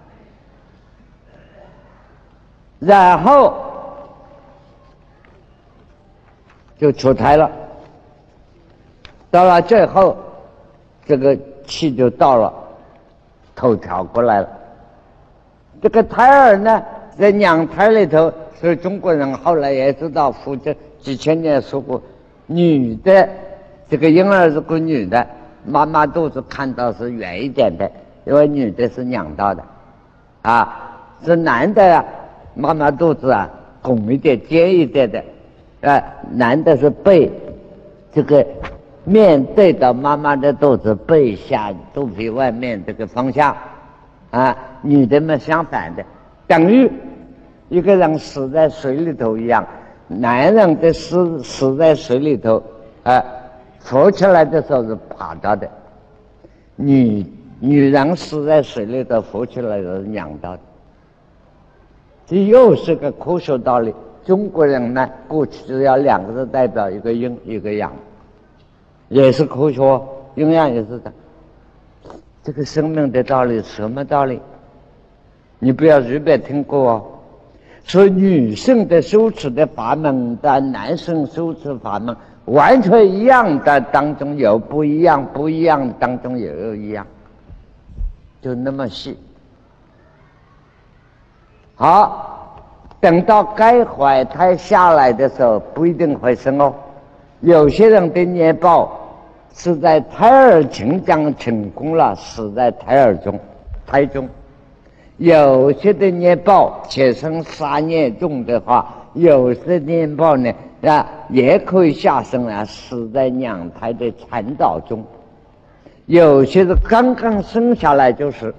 然后就出胎了。到了最后，这个气就到了，头调过来了。这个胎儿呢，在娘胎里头，所以中国人后来也知道，复这几千年说过，女的这个婴儿如果女的，妈妈肚子看到是圆一点的，因为女的是娘道的啊，是男的啊，妈妈肚子啊拱一点尖一点的，男的是背这个面对到妈妈的肚子，背下肚皮外面这个方向啊，女的嘛相反的，等于一个人死在水里头一样，男人的死在水里头浮起来的时候是爬到的，女人死在水里头浮起来的是娘到的。这又是个科学道理。中国人呢，过去只要2个字代表，一个阴一个阳，也是科学，阴阳也是的。这个生命的道理，什么道理？你不要随便听过哦。所以女性的修持的法门的男生修持法门完全一样的，当中有不一样，不一样当中也有一样，就那么细。好，等到该怀胎下来的时候，不一定会生哦。有些人的年报是在胎儿成长成功了，死在胎中。有些的年报且生杀孽重的话，有些年报呢也可以下生啊，死在娘胎的产道中。有些是刚刚生下来就是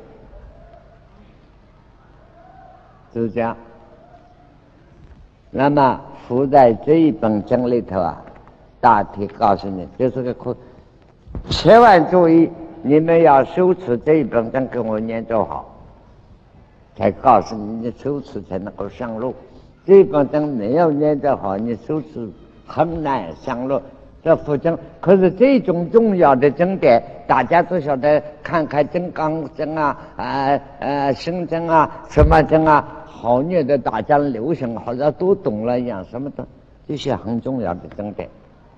这样。那么附在这一本经里头啊，大体告诉你，就是个课，千万注意，你们要修持这一本经，给我念就好，才告诉你，你修持才能够上路。这一本经没有念就好，你修持很难上路。这佛经，可是这种重要的经典，大家都晓得，看看金刚经啊，心经啊，什么经啊，好念的，大家流行，好像都懂了一样，什么的，这些很重要的经典，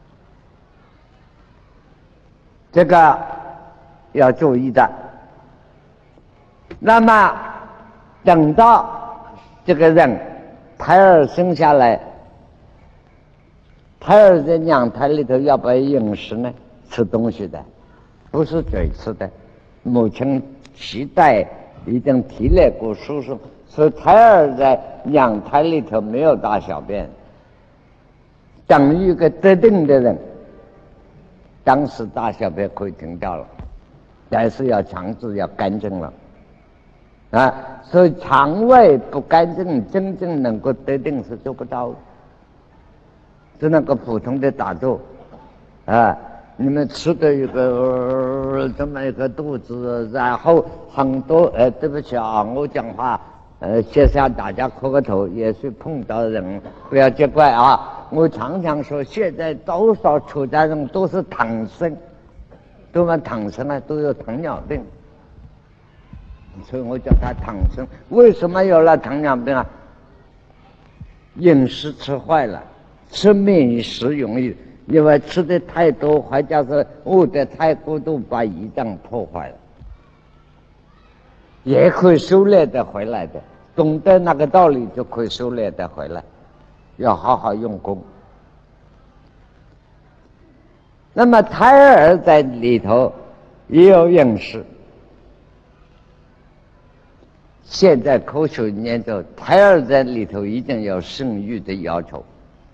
这个要注意的。那么等到这个人胎儿生下来，胎儿在娘胎里头要不要饮食呢？吃东西的，不是嘴吃的。母亲脐带已经提炼过输送，所以胎儿在娘胎里头没有大小便，等于一个得定的人，当时大小便可以停掉了，但是要强制要干净了所以肠胃不干净，真正能够得定是做不到的。是那个普通的打坐你们吃的一个这么一个肚子，然后很多对不起啊，我讲话先向大家磕个头，也是碰到人不要见怪啊。我常常说，现在多少出家人都是躺生，都嘛躺生啊，都有糖尿病，所以我叫他躺生。为什么有了糖尿病啊？饮食吃坏了。吃面食容易， 因为吃的太多，或者是悟得太过度，把胰脏破坏了，也可以修炼的回来的。懂得那个道理，就可以修炼的回来，要好好用功。那么胎儿在里头也有饮食，现在科学研究，胎儿在里头一定有生育的要求。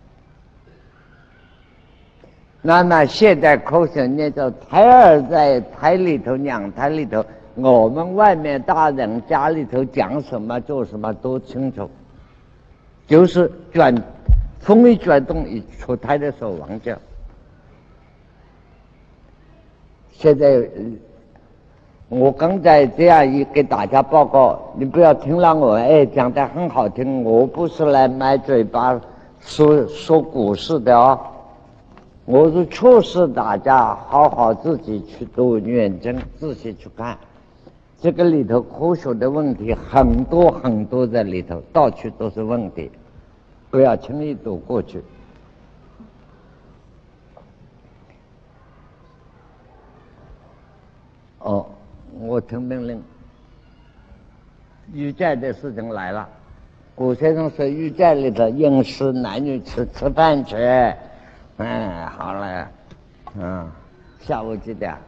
那么现在科学研究，胎儿在胎里头、娘胎里头，我们外面大人家里头讲什么做什么都清楚，就是风一转动，一出胎的时候忘掉。现在我刚才这样一给大家报告，你不要听了我讲得很好听，我不是来买嘴巴说故事的哦，我是促使大家好好自己去读认真，仔细去看，这个里头科学的问题很多很多在里头，到处都是问题，不要轻易读过去。哦，我听命令，欲界的事情来了。古先生说，欲界里头饮食，男女吃饭去。好了，下午几点？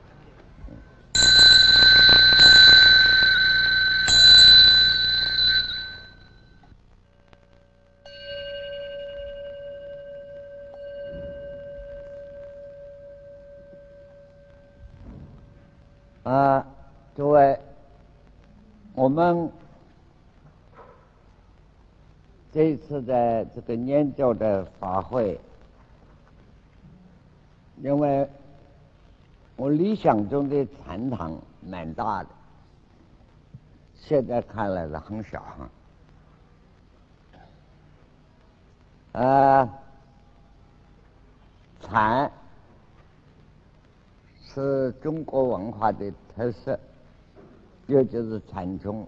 诸位，我们这一次的这个研究的法会，因为我理想中的禅堂蛮大的，现在看来是很小禅是中国文化的特色，也就是禅宗。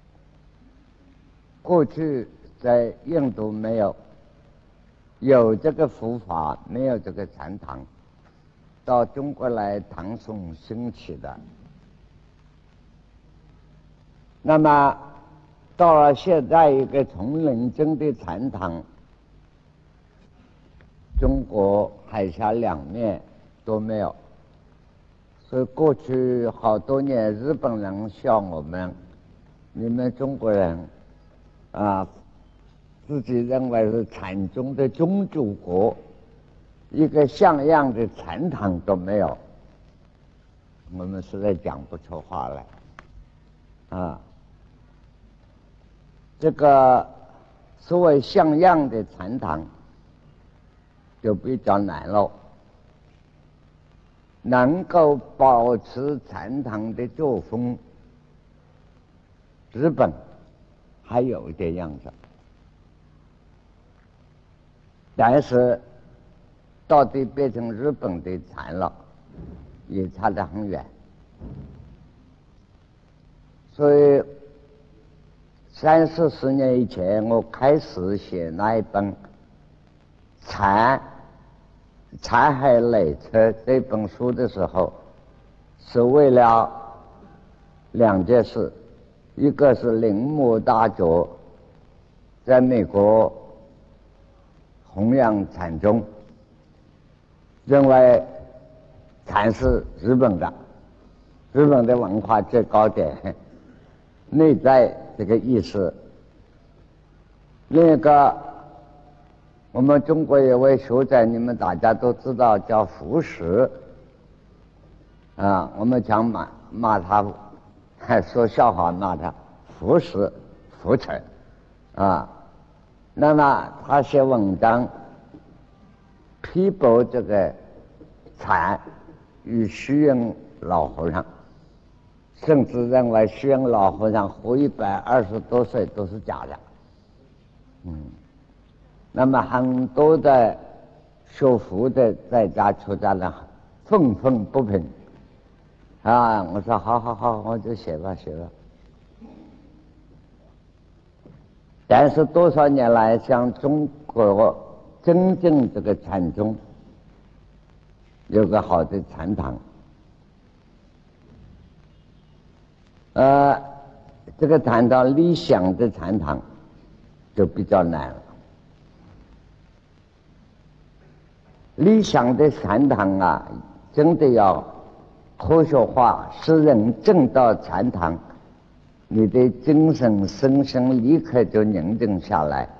过去在印度没有这个佛法，没有这个禅堂，到中国来唐宋兴起的。那么到了现在一个丛林中的禅堂，中国海峡两面都没有。所以过去好多年，日本人笑我们，你们中国人自己认为是禅宗的宗主国，一个像样的禅堂都没有，我们实在讲不出话来这个所谓像样的禅堂就比较难了。能够保持禅堂的作风，日本还有一点样子，但是到底变成日本的禅了，也差得很远。所以30-40年以前，我开始写那一本禅海列车这本书的时候，是为了两件事，一个是铃木大佐在美国弘扬禅宗，认为禅是日本的文化最高点，内在这个意思。另一个，我们中国有位学者，你们大家都知道，叫福石我们讲骂他，还说笑话骂他福石浮沉那么他写文章批驳这个禅与虚云老和尚，甚至认为虚云老和尚活120多岁都是假的。那么很多的学佛的在家出家人愤愤不平我说好，我就写吧。但是多少年来，像中国真正这个禅宗有个好的禅堂。这个谈到理想的禅堂就比较难了。理想的禅堂啊，真的要科学化，使人正到禅堂，你的精神身心立刻就宁静下来。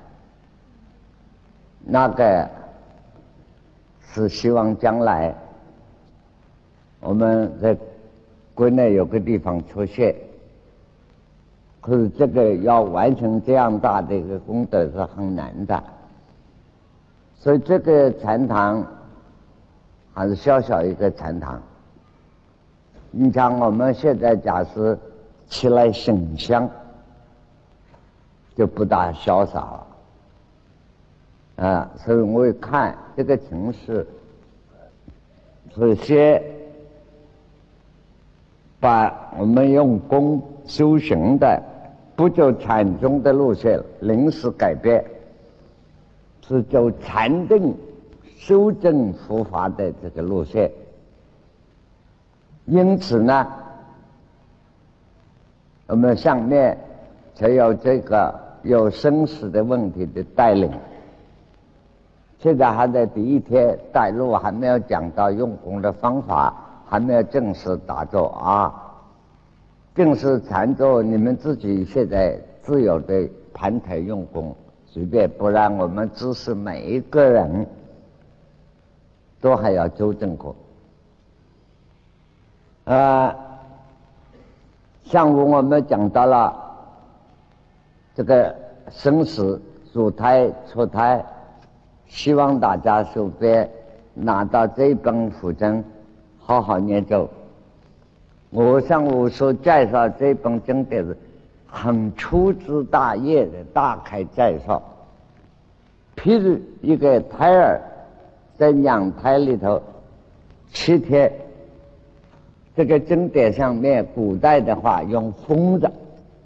那个是希望将来我们在国内有个地方出现，可是这个要完成这样大的一个功德是很难的，所以这个禅堂还是小小一个禅堂。你像我们现在假使起来行香，就不大潇洒了所以我一看这个情势，首先把我们用功修行的不走禅宗的路线，临时改变，是走禅定修正佛法的这个路线。因此呢，我们上面才有这个有生死的问题的带领。现在还在第一天带路，还没有讲到用功的方法，还没有正式打坐正式禅坐，你们自己现在自由的盘腿用功，随便，不然我们只是每一个人都还要纠正过。上午我们讲到了这个生死、入胎、出胎，希望大家手边拿到这本符经，好好念咒。我上午所介绍这本经典是很粗枝大叶的大开介绍。譬如一个胎儿在娘胎里头7天，这个经典上面古代的话用风的。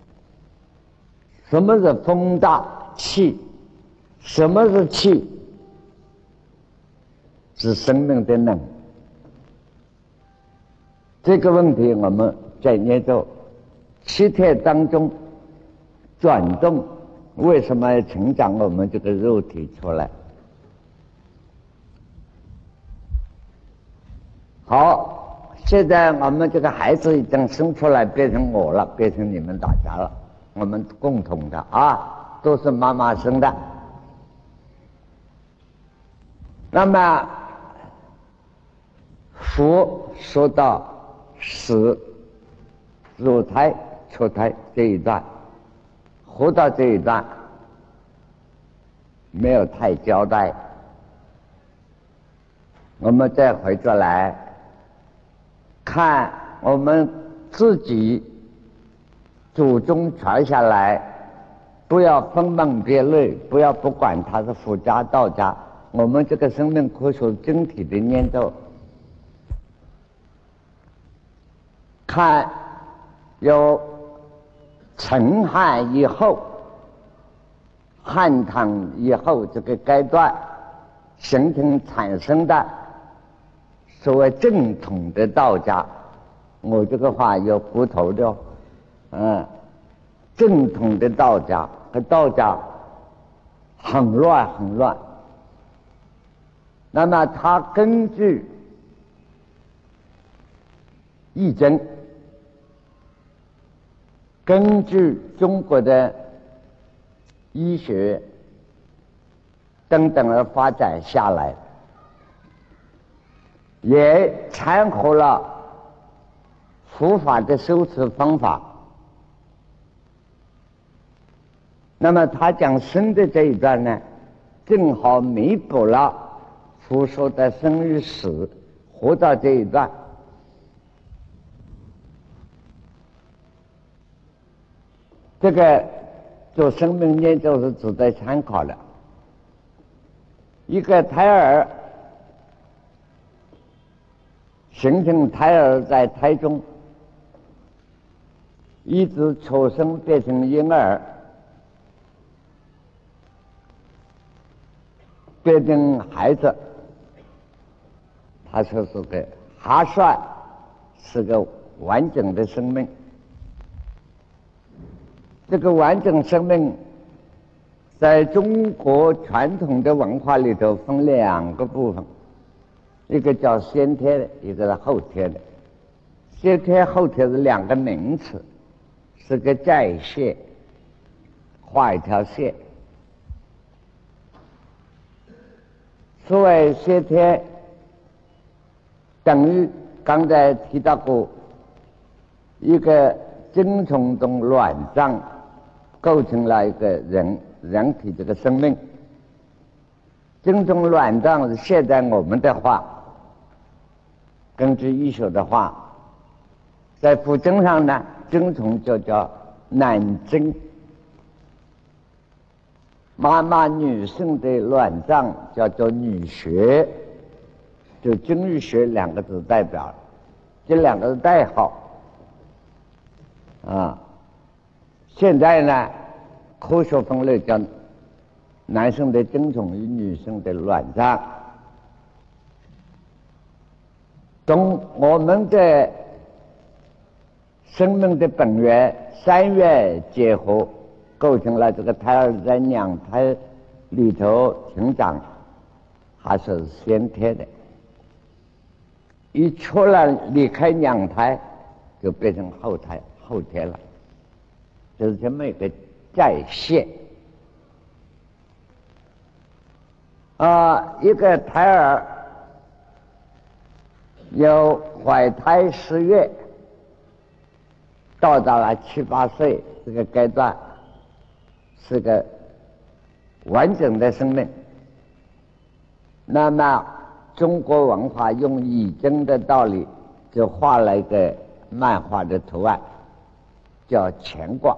什么是风大气？什么是气？是生命的能。这个问题我们在念咒7天当中转动，为什么要成长我们这个肉体出来？好，现在我们这个孩子已经生出来，变成我了，变成你们大家了，我们共同的都是妈妈生的。那么佛说到死、入胎、出胎这一段，活到这一段没有太交代，我们再回过来看我们自己祖宗传下来，不要分门别类，不要不管它是佛家道家，我们这个生命科学整体的念咒，看有陈汉以后、汉唐以后这个阶段形成产生的所谓正统的道家，我这个话有骨头的正统的道家和道家很乱很乱。那么他根据易经，根据中国的医学等等而发展下来，也参考了佛法的修持方法。那么他讲生的这一段呢，正好弥补了佛说的生与死，活到这一段。这个做生命念咒是值得参考的。一个胎儿形成胎儿在胎中，一直出生变成婴儿，变成孩子， 他说是个哈算是个完整的生命。这个完整生命在中国传统的文化里头分两个部分，一个叫先天的，一个是后天的。先天后天是两个名词，是个界线，画一条线。所谓先天，等于刚才提到过，一个精虫中卵脏构成了一个人体这个生命。精虫卵脏是现在我们的话，根据医学的话，在古经上呢，精虫就叫男精。妈妈女性的卵脏叫做女穴，就精与穴两个字代表了，这两个是代号啊。现在呢，科学分类叫男性的精虫与女性的卵脏。从我们的生命的本源三元结合，构成了这个胎儿在娘胎里头成长，还是先天的。一出来离开娘胎，就变成后天了，就是这么一个界限。一个胎儿有怀胎10月，到达了7、8岁这个阶段，是个完整的生命。那么中国文化用易经的道理，就画了一个漫画的图案，叫乾卦，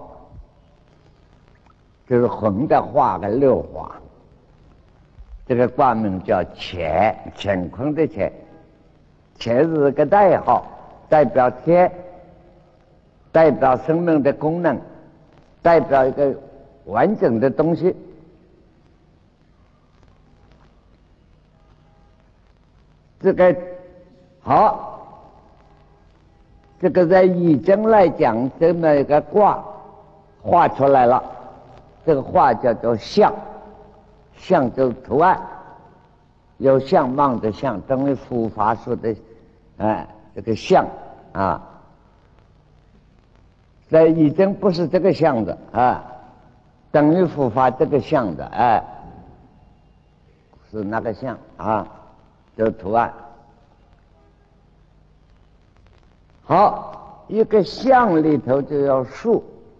就是横的画个6画。这个卦名叫乾坤的乾，乾是个代号，代表天，代表生命的功能，代表一个完整的东西。这个好，这个在易经来讲，这么一个卦画出来了，这个画叫做象，象就是图案，有相貌的相，等于佛法说的这个象啊。在易经不是这个象的等于佛法这个象的是那个象这图案。好，一个象里头就要数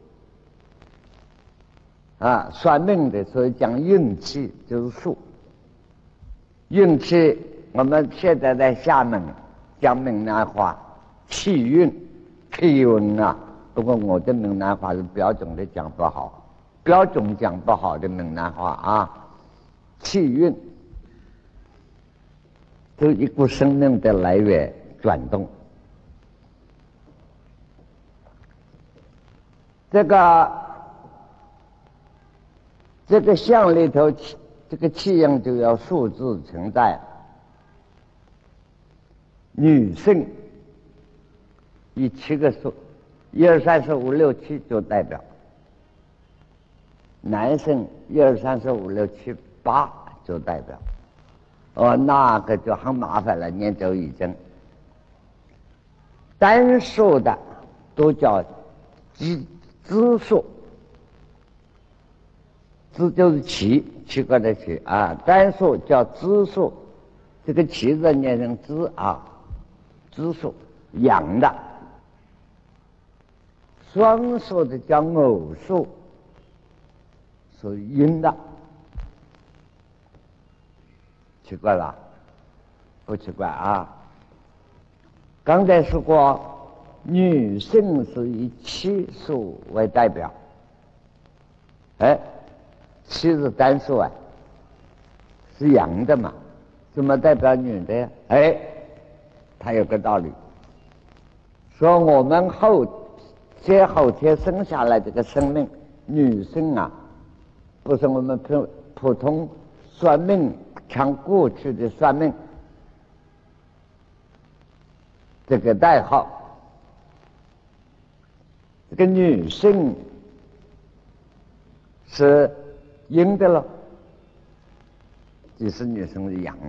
算命的，所以讲运气就是数。运气我们现在在厦门讲闽南话，气运气运不过我的闽南话是标准的讲不好，标准讲不好的闽南话气运就一股生命的来源转动。这个象里头，这个气运就要数字存在。女性以7个数，1、2、3、4、5、6、7就代表；男性1、2、3、4、5、6、7、8就代表。那个就很麻烦了，念咒易经。单数的都叫支数，支就是奇怪的奇单数叫支数，这个奇字念成支支数，阳的。双数的叫偶数，属于阴的。奇怪了？不奇怪刚才说过，女性是以7数为代表，7是单数是阳的嘛，怎么代表女的呀？它有个道理，说我们后天生下来这个生命，女性不是我们普通算命看过去的算命， 这个代号。这个女性是阴的了，即是女生是阳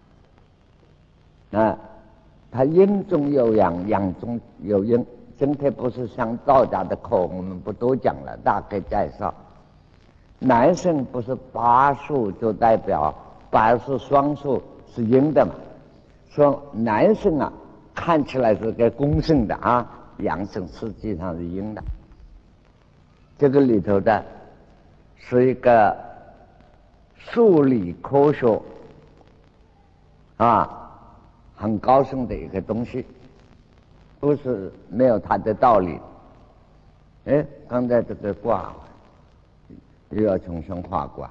的。它阴中有阳，阳中有阴。今天不是上道家的课，我们不多讲了，大概介绍。男生不是八数就代表八是双数是阴的嘛？说男生啊，看起来是个公性的啊，阳性实际上是阴的。这个里头的是一个数理科学啊，很高深的一个东西，不是没有它的道理。刚才这个卦又要重新画卦。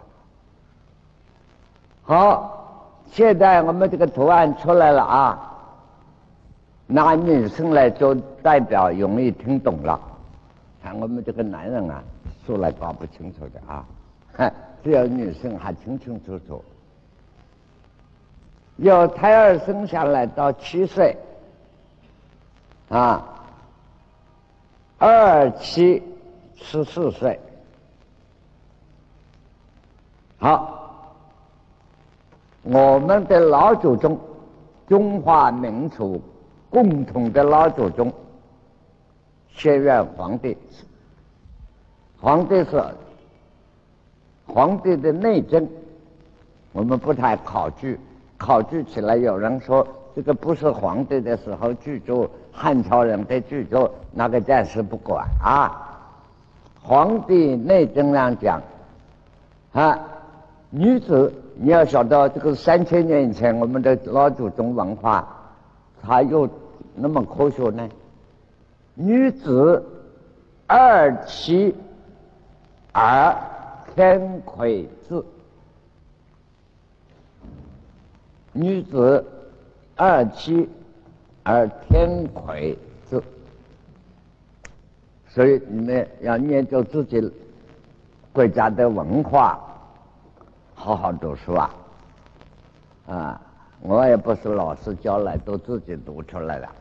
好，现在我们这个图案出来了啊，拿女生来就代表容易听懂了。看我们这个男人啊，说来搞不清楚的啊，只有女生还清清楚楚。有胎儿生下来到7岁啊，27、14岁。好，我们的老祖宗，中华民族共同的老祖宗，学院皇帝，皇帝是皇帝的内政，我们不太考据。考据起来，有人说这个不是皇帝的时候居住，汉朝人的居住，那个暂时不管啊。皇帝内政上讲啊，女子你要晓得，这个3000年以前我们的老祖宗文化，它又那么科学呢？女子2妻而天癸至。女子2妻而天癸至，所以你们要研究自己国家的文化，好好读书啊！我也不是老师教来，都自己读出来了。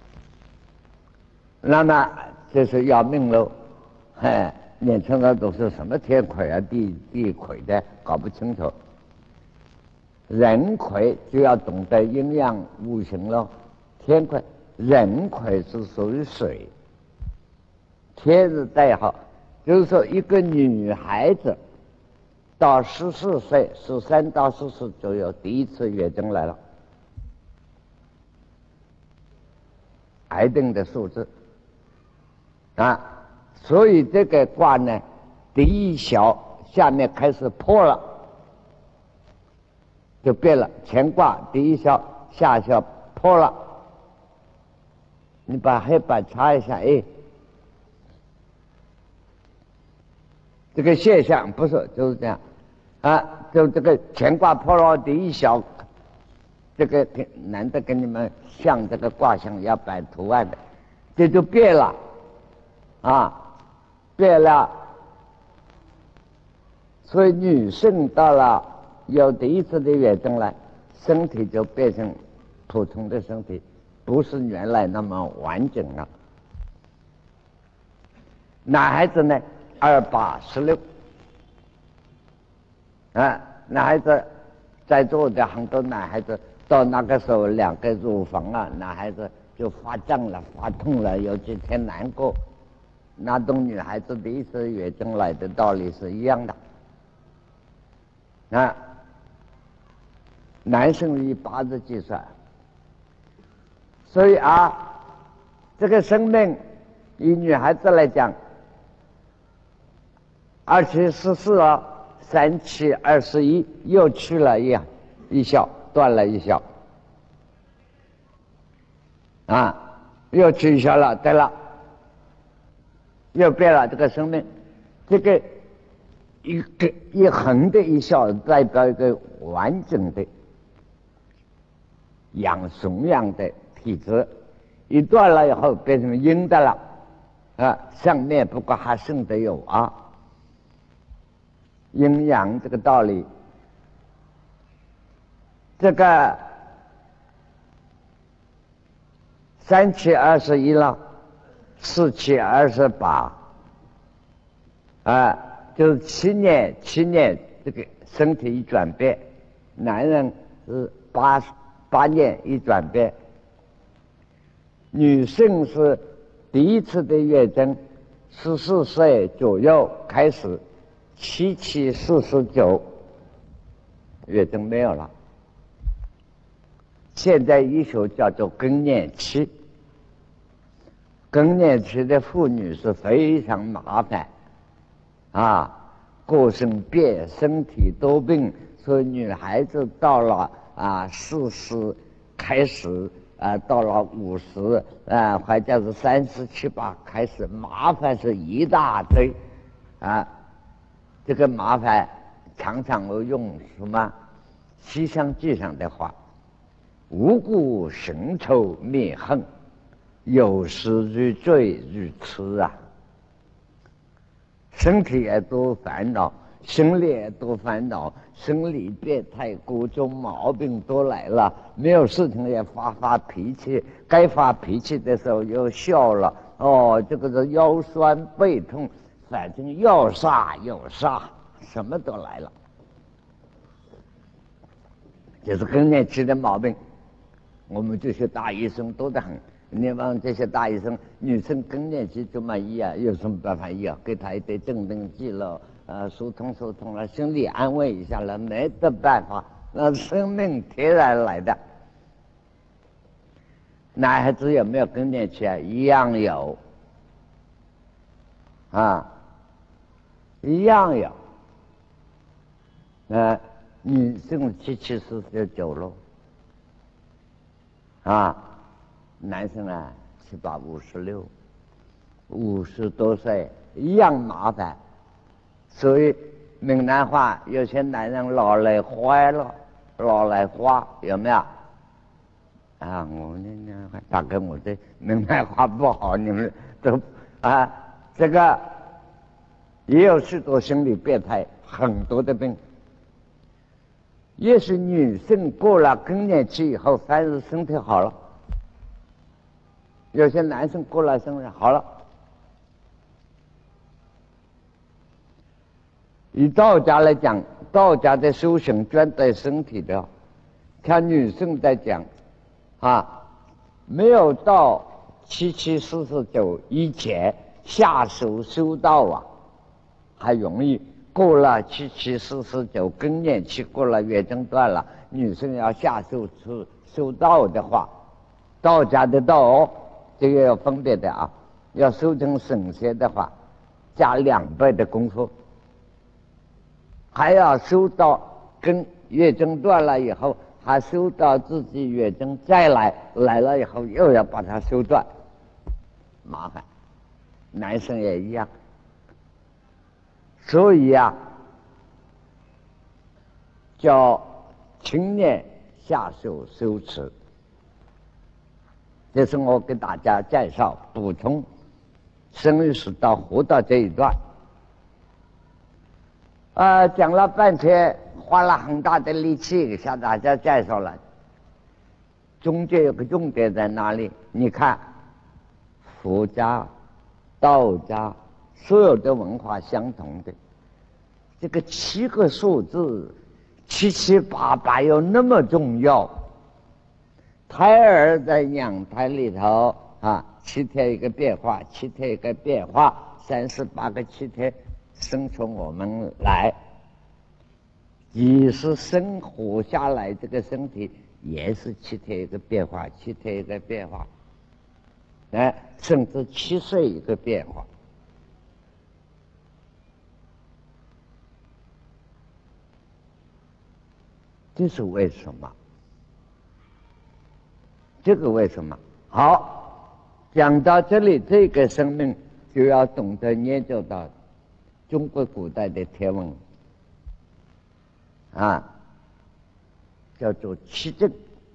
那么这是要命喽！年轻人都是什么天癸啊、地癸的，搞不清楚。人癸就要懂得阴阳五行了。天癸，人癸是属于水，天是代号，就是说一个女孩子到14岁，13到14左右，第一次月经来了，癌定的数字啊。所以这个卦呢，第一爻下面开始破了，就变了。前卦第一爻下爻破了，你把黑板擦一下。这个现象不是就是这样啊，就这个前卦破了第一爻，这个难得跟你们像这个卦象要摆图案的，这就变了啊，变了。所以女性到了有第一次的月经来，身体就变成普通的身体，不是原来那么完整了。男孩子呢，28、16啊，男孩子在座的很多男孩子到那个时候2个乳房啊，男孩子就发胀了、发痛了，有几天难过，那同女孩子第一次月经来的道理是一样的啊。男生以8日计算，所以这个生命以女孩子来讲，27、143七21，又去了一爻，断了一爻啊，又取消了，对了，又变了。这个生命，这个一横的一爻代表一个完整的雄阳的体质，一断了以后变成阴的了啊。上面不过还剩得有阴阳这个道理。这个 3×7=21了，4×7=28，就是7年这个身体一转变，男人是8年一转变，女性是第一次的月经14岁左右开始，7×7=49，月经没有了。现在医学叫做更年期，更年期的妇女是非常麻烦各生病，身体多病，所以女孩子到了40开始到了50或者是37、38开始，麻烦是一大堆这个麻烦常常会用什么《西厢记》上的话：无故生仇灭恨，有时如醉如痴身体也多烦恼，心里也多烦恼，生理变态，各种毛病都来了，没有事情也发脾气，该发脾气的时候又笑了，这个是腰酸背痛，反正要杀有杀，什么都来了，这是更年期的毛病。我们这些大医生多得很，你问这些大医生，女生更年期怎么医有什么办法医给她一点镇定剂了，疏通了，心理安慰一下了，没得办法，那生命天然来的。男孩子有没有更年期一样有一样有。女性7×7=49了男生7、8、56 50多岁一样麻烦。所以闽南话有些男人老来坏了，老来花有没有我大概我的闽南话不好，你们都这个也有许多心理变态，很多的病。也是女性过了更年期以后，反而身体好了。有些男生过了生日好了。以道家来讲，道家的修行专对身体的，像女性在讲没有到7×7=49以前下手修道还容易。过了7×7=49更年期，过了月经断了，女生要下手修道的话，道家的道这个要分别的要修成神仙的话，加2倍的功夫，还要修到跟月经断了以后，还修到自己月经再来了以后，又要把它修断，麻烦。男生也一样。所以叫青年下手修持，这是我给大家介绍补充生育史到活到这一段。讲了半天，花了很大的力气向大家介绍了，中间有个重点在哪里？你看，佛家、道家所有的文化相同的，这个7个数字7×7=88又那么重要。胎儿在娘胎里头7天一个变化，7天一个变化，38个7天生出我们来，即使生活下来这个身体也是7天一个变化，7天一个变化，甚至7岁一个变化。这是为什么？这个为什么？好，讲到这里，这个生命就要懂得研究到中国古代的天文叫做七正。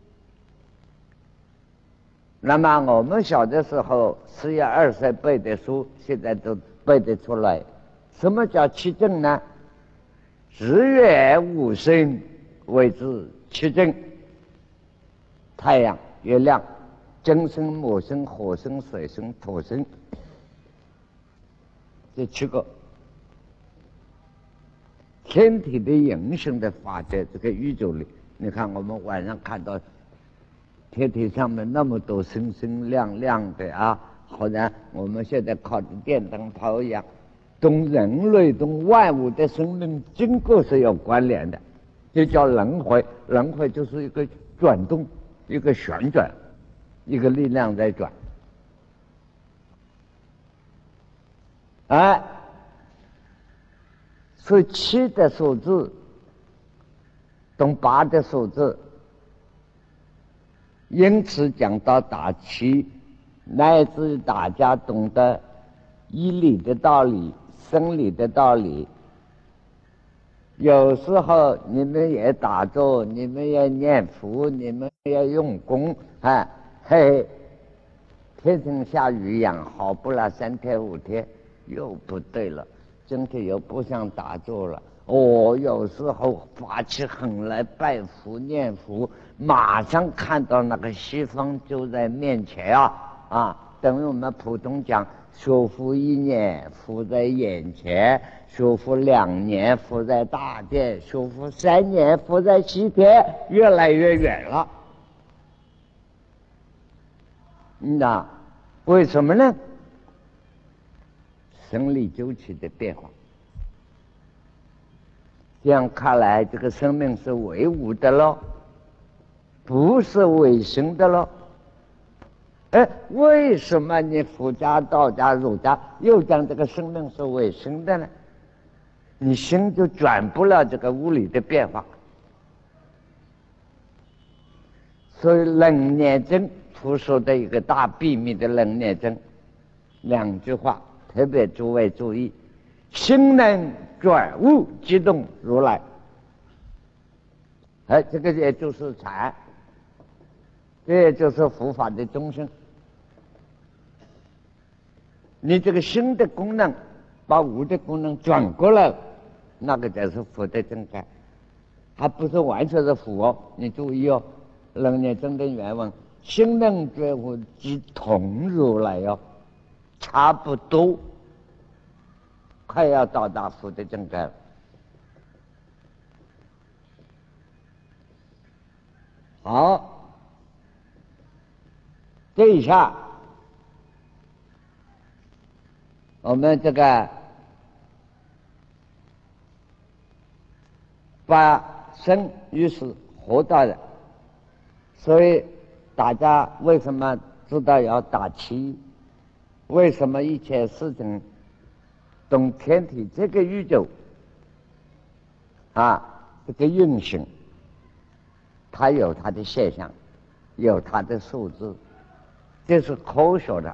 那么我们小的时候10月20背的书，现在都背得出来。什么叫七正呢？日月五星谓之七正，太阳、月亮、 真生、木生、火生、水生、土生，这7个天体的运行的法则。这个宇宙里，你看我们晚上看到天体上面那么多星星亮亮的啊，好像我们现在靠着电灯泡一样，同人类、同万物的生命经过是有关联的，这叫轮回。轮回就是一个转动，一个旋转，一个力量在转。哎，所以7的数字同8的数字，因此讲到打7，乃至大家懂得医理的道理、生理的道理。有时候你们也打坐，你们也念佛，你们也用功，嘿嘿，天天下雨养好不了3天5天，又不对了，身体又不想打坐了。有时候发起狠来拜佛念佛，马上看到那个西方就在面前等于我们普通讲修复1年，佛在眼前；修复2年，佛在大殿；修复3年，佛在西天，越来越远了。那为什么呢？生理周期的变化。这样看来，这个生命是唯物的咯，不是唯生的咯。为什么你佛家、道家、儒家又讲这个生命是唯生的呢？你心就转不了这个物理的变化。所以楞严经佛说的一个大秘密的楞严经，2句话特别诸位注意：心能转物，即动如来。这个也就是禅，这也就是佛法的终身。你这个心的功能把物的功能转过来了，那个才是佛的正感，还不是完全是佛你注意楞严经的原文：心能觉悟，即同如来差不多，快要到达佛的正感了。好，这一下我们这个把生与死活到了，所以大家为什么知道要打7？为什么一切事情懂天体这个宇宙这个运行，它有它的现象，有它的数字，这是科学的。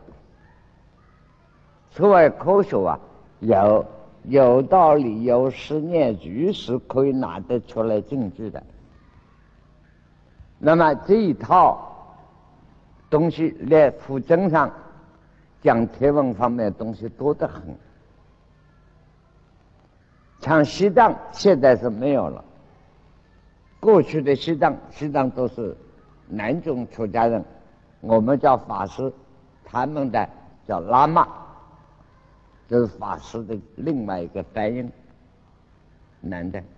所谓科学有道理，有实验据是可以拿得出来证据的。那么这一套东西在佛经上讲天文方面的东西多得很，像西藏现在是没有了。过去的西藏都是南宗出家人，我们叫法师，他们的叫喇嘛，这是法师的另外一个翻译，男的。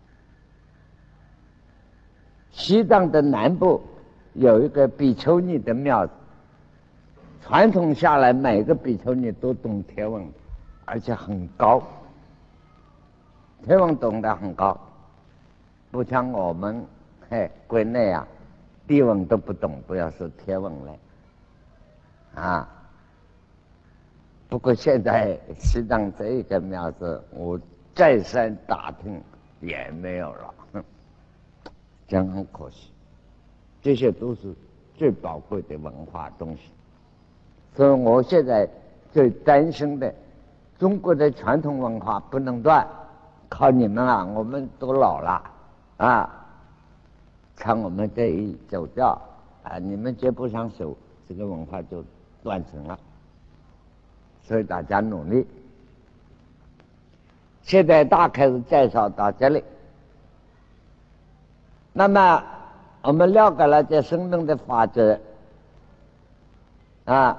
西藏的南部有一个比丘尼的庙子，传统下来每个比丘尼都懂天文，而且很高，天文懂得很高，不像我们国内地文都不懂，不要说天文了不过现在西藏这一个庙子，我再三打听也没有了，真很可惜。这些都是最宝贵的文化东西，所以我现在最担心的，中国的传统文化不能断，靠你们我们都老了看我们这一走掉你们接不上手，这个文化就断层了。所以大家努力。现在大概是介绍到这里。那么我们了解了这生命的法则， 啊，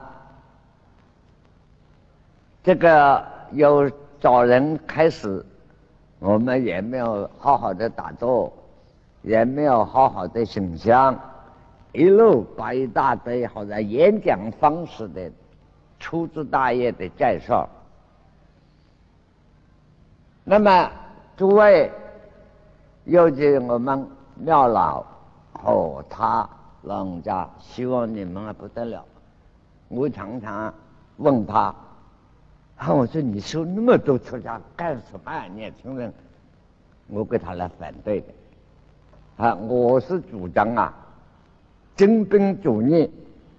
这个有找人开始，我们也没有好好的打坐，也没有好好的形象，一路把一大堆好像演讲方式的粗枝大叶的介绍。那么诸位，尤其我们庙老他老人家希望你们不得了。我常常问他，我说你收那么多出家干什么啊？年轻人，我给他来反对的。我是主张精兵主义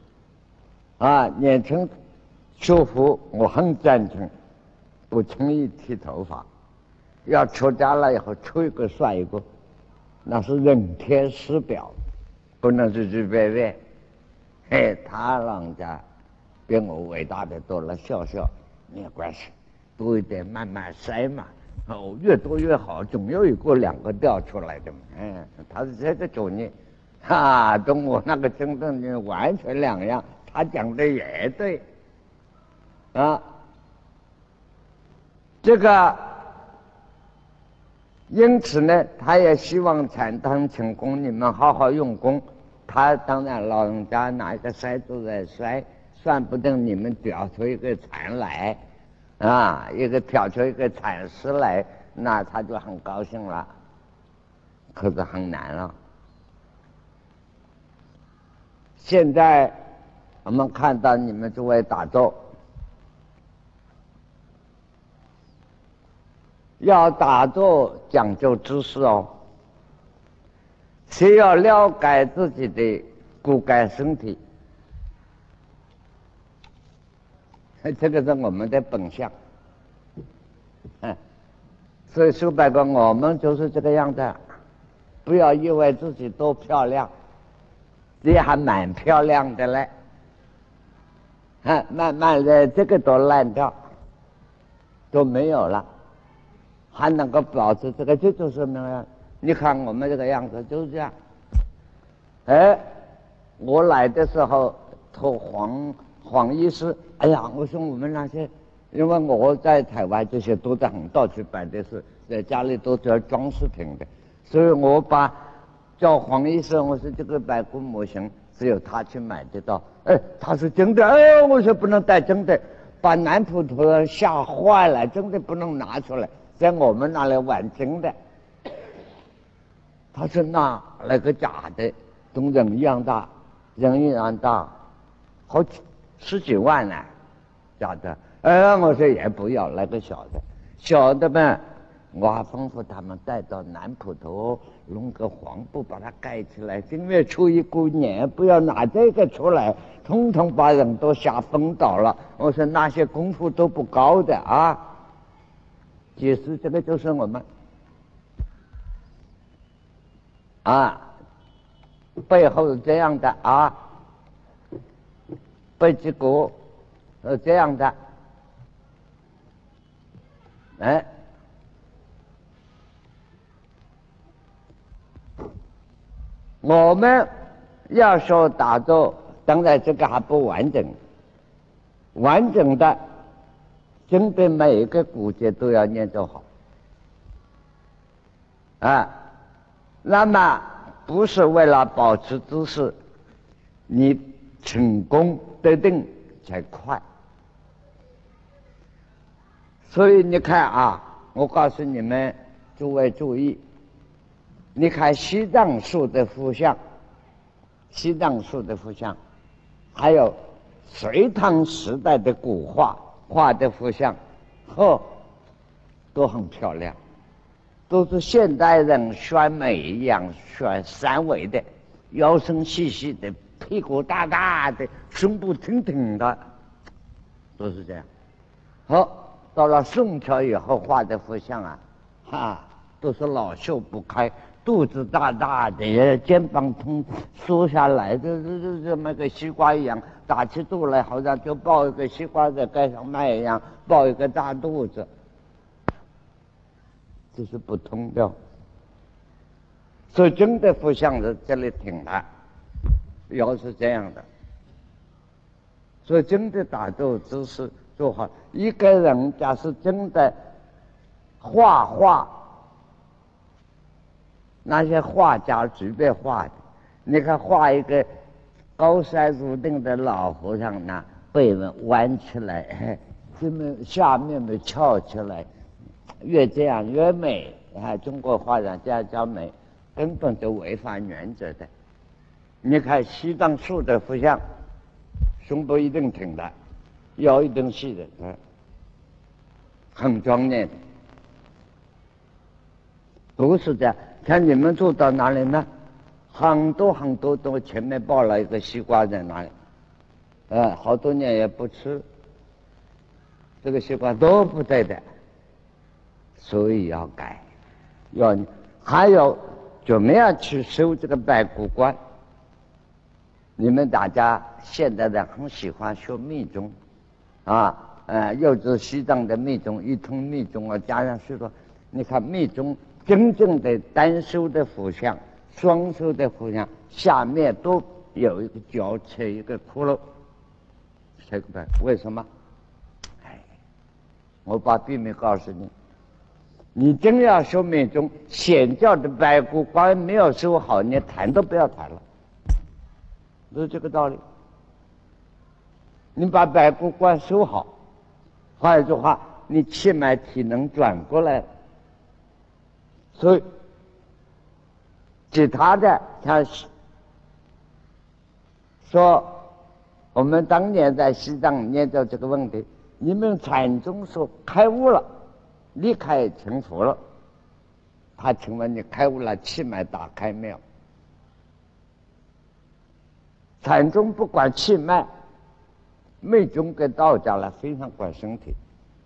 年轻修福我很赞成，不轻易剃头发。要出家了以后出一个算一个，那是人天师表，不能随随便便。他老人家比我伟大的多了，笑笑没有关系，多一点慢慢筛嘛，越多越好，总有一个两个掉出来的嘛。他是这个主义，跟我那个真正的完全两样。他讲的也对这个。因此呢，他也希望禅堂成功，你们好好用功。他当然老人家拿一个筛子在筛，算不定你们挑出一个禅来挑出一个禅师来，那他就很高兴了。可是很难了。现在我们看到你们诸位打坐，要打坐讲究知识谁要了解自己的骨骼身体，这个是我们的本相。所以说白了，我们就是这个样子。不要以为自己多漂亮，也还蛮漂亮的嘞。慢慢的这个都烂掉，都没有了。还能够保持这个，这就是什么呀？你看我们这个样子就是这样。我来的时候托黄医师，我说我们那些，因为我在台湾这些都在很到处摆的是，在家里都做装饰品的，所以我叫黄医生，我说这个白骨模型只有他去买得到。他是真的，我说不能带真的，把南普陀人吓坏了，真的不能拿出来。在我们那里玩真的，他说那个假的，跟人一样大，好十几万呢，假的。我说也不要来个小的嘛，我还吩咐他们带到南普陀弄个黄布把它盖起来，正月初一过年不要拿这个出来，统统把人都吓疯倒了。我说那些功夫都不高的解释这个就是我们背后是这样的背脊骨是这样的，我们要说打坐，当然这个还不完整，完整的针对每一个骨节都要念做好那么不是为了保持姿势，你成功得定才快。所以你看我告诉你们诸位注意，你看西藏树的佛像，还有隋唐时代的古画的佛像，都很漂亮，都是现代人选美一样选三维的，腰身细细的，屁股大大的，胸部挺挺的，都是这样。到了宋朝以后画的佛像都是老秀不开，肚子大大的，肩膀缩下来，这么个西瓜一样，打起肚来好像就抱一个西瓜在街上卖一样，抱一个大肚子，这是不通的。所以真的佛像是这里挺的，腰是这样的。 所以真的打坐姿势做好。一个人假是真的画画，那些画家随便画的，你看画一个高山入定的老和尚，那背们弯起来，这么下面的翘起来，越这样越美。中国画上这样叫美，根本就违反原则的。你看西藏树的佛像，胸部一定挺的，腰一定细的，很庄严的，不是这样。看你们住到哪里呢？很多很多都前面抱了一个西瓜在哪里，好多年也不吃，这个西瓜都不对的，所以要改。还有怎么样去修这个白骨观？你们大家现在的很喜欢修密宗又是西藏的密宗，一通密宗加上许多，你看密宗真正的单修的佛像、双修的佛像下面都有一个角切一个窟窿，这个为什么？我把秘密告诉你，你真要修密宗，显教的白骨观没有修好，你谈都不要谈了，就是这个道理。你把白骨观修好，换一句话，你气脉体能转过来，所以其他的像说我们当年在西藏念到这个问题，你们禅宗说开悟了，离开成佛了，他请问你开悟了，气脉打开没有？禅宗不管气脉，密宗跟道家了非常管身体，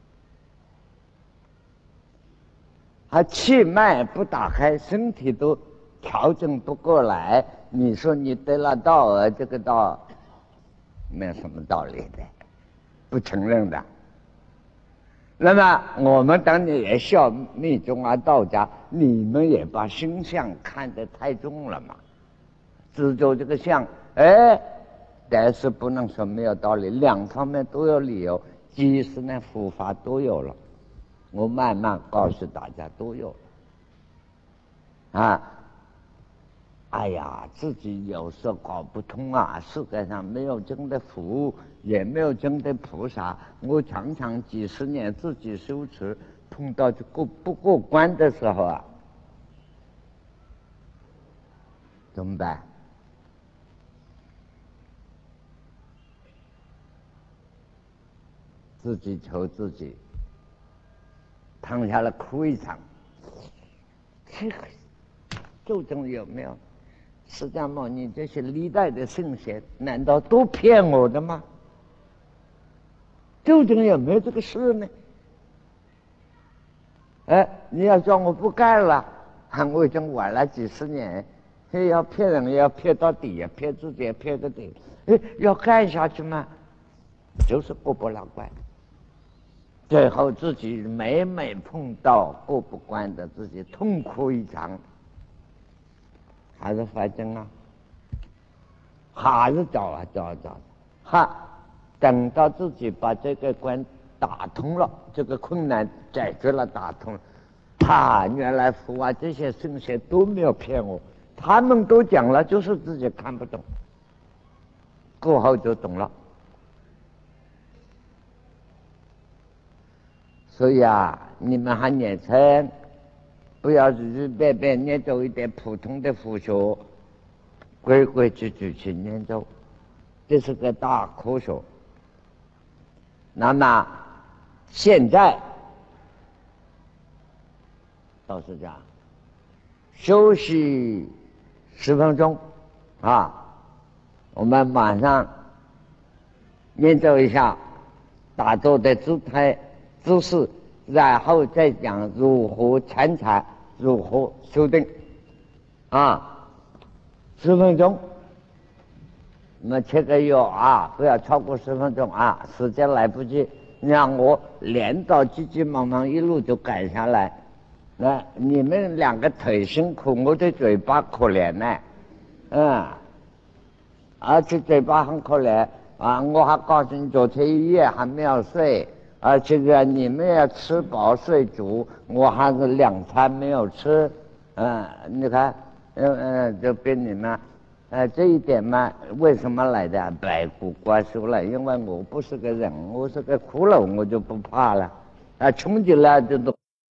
他气脉不打开，身体都调整不过来，你说你得了道这个道没有什么道理的，不承认的。那么我们当年也笑密宗道家，你们也把形象看得太重了嘛，制作这个像，但是不能说没有道理，两方面都有理由，几十年佛法都有了，我慢慢告诉大家都有了哎呀，自己有时候搞不通世界上没有真的佛，也没有真的菩萨。我常常几十年自己修持，碰到就不过关的时候怎么办？自己求自己，躺下来哭一场。究竟有没有？释迦牟尼这些历代的圣贤，难道都骗我的吗？究竟有没有这个事呢？你要叫我不干了，我已经晚了几十年，要骗人也要骗到底骗自己也骗到底，要干下去吗？就是过不了关，最后自己每每碰到过不关的，自己痛哭一场。还是发生还是找等到自己把这个关打通了，这个困难解决了，打通了，原来佛这些圣贤都没有骗我，他们都讲了，就是自己看不懂，过后就懂了。所以你们还年轻，不要随随便便念走一点普通的佛学，规规矩矩去念走，这是个大科学。那么现在倒是这样，休息10分钟我们马上念走一下打坐的姿态姿势，然后再讲如何参禅，如何修定10分钟，我们切个药不要超过10分钟时间来不及，让我连到急急忙忙一路就赶下来。那你们两个腿辛苦，我的嘴巴可怜呢，而且嘴巴很可怜， 我还告诉你，昨天一夜还没有睡，而且你们要吃饱睡足，我还是2餐没有吃。你看，就跟你们，这一点嘛，为什么来的？白骨怪兽了，因为我不是个人，我是个骷髅，我就不怕了。穷极了就都。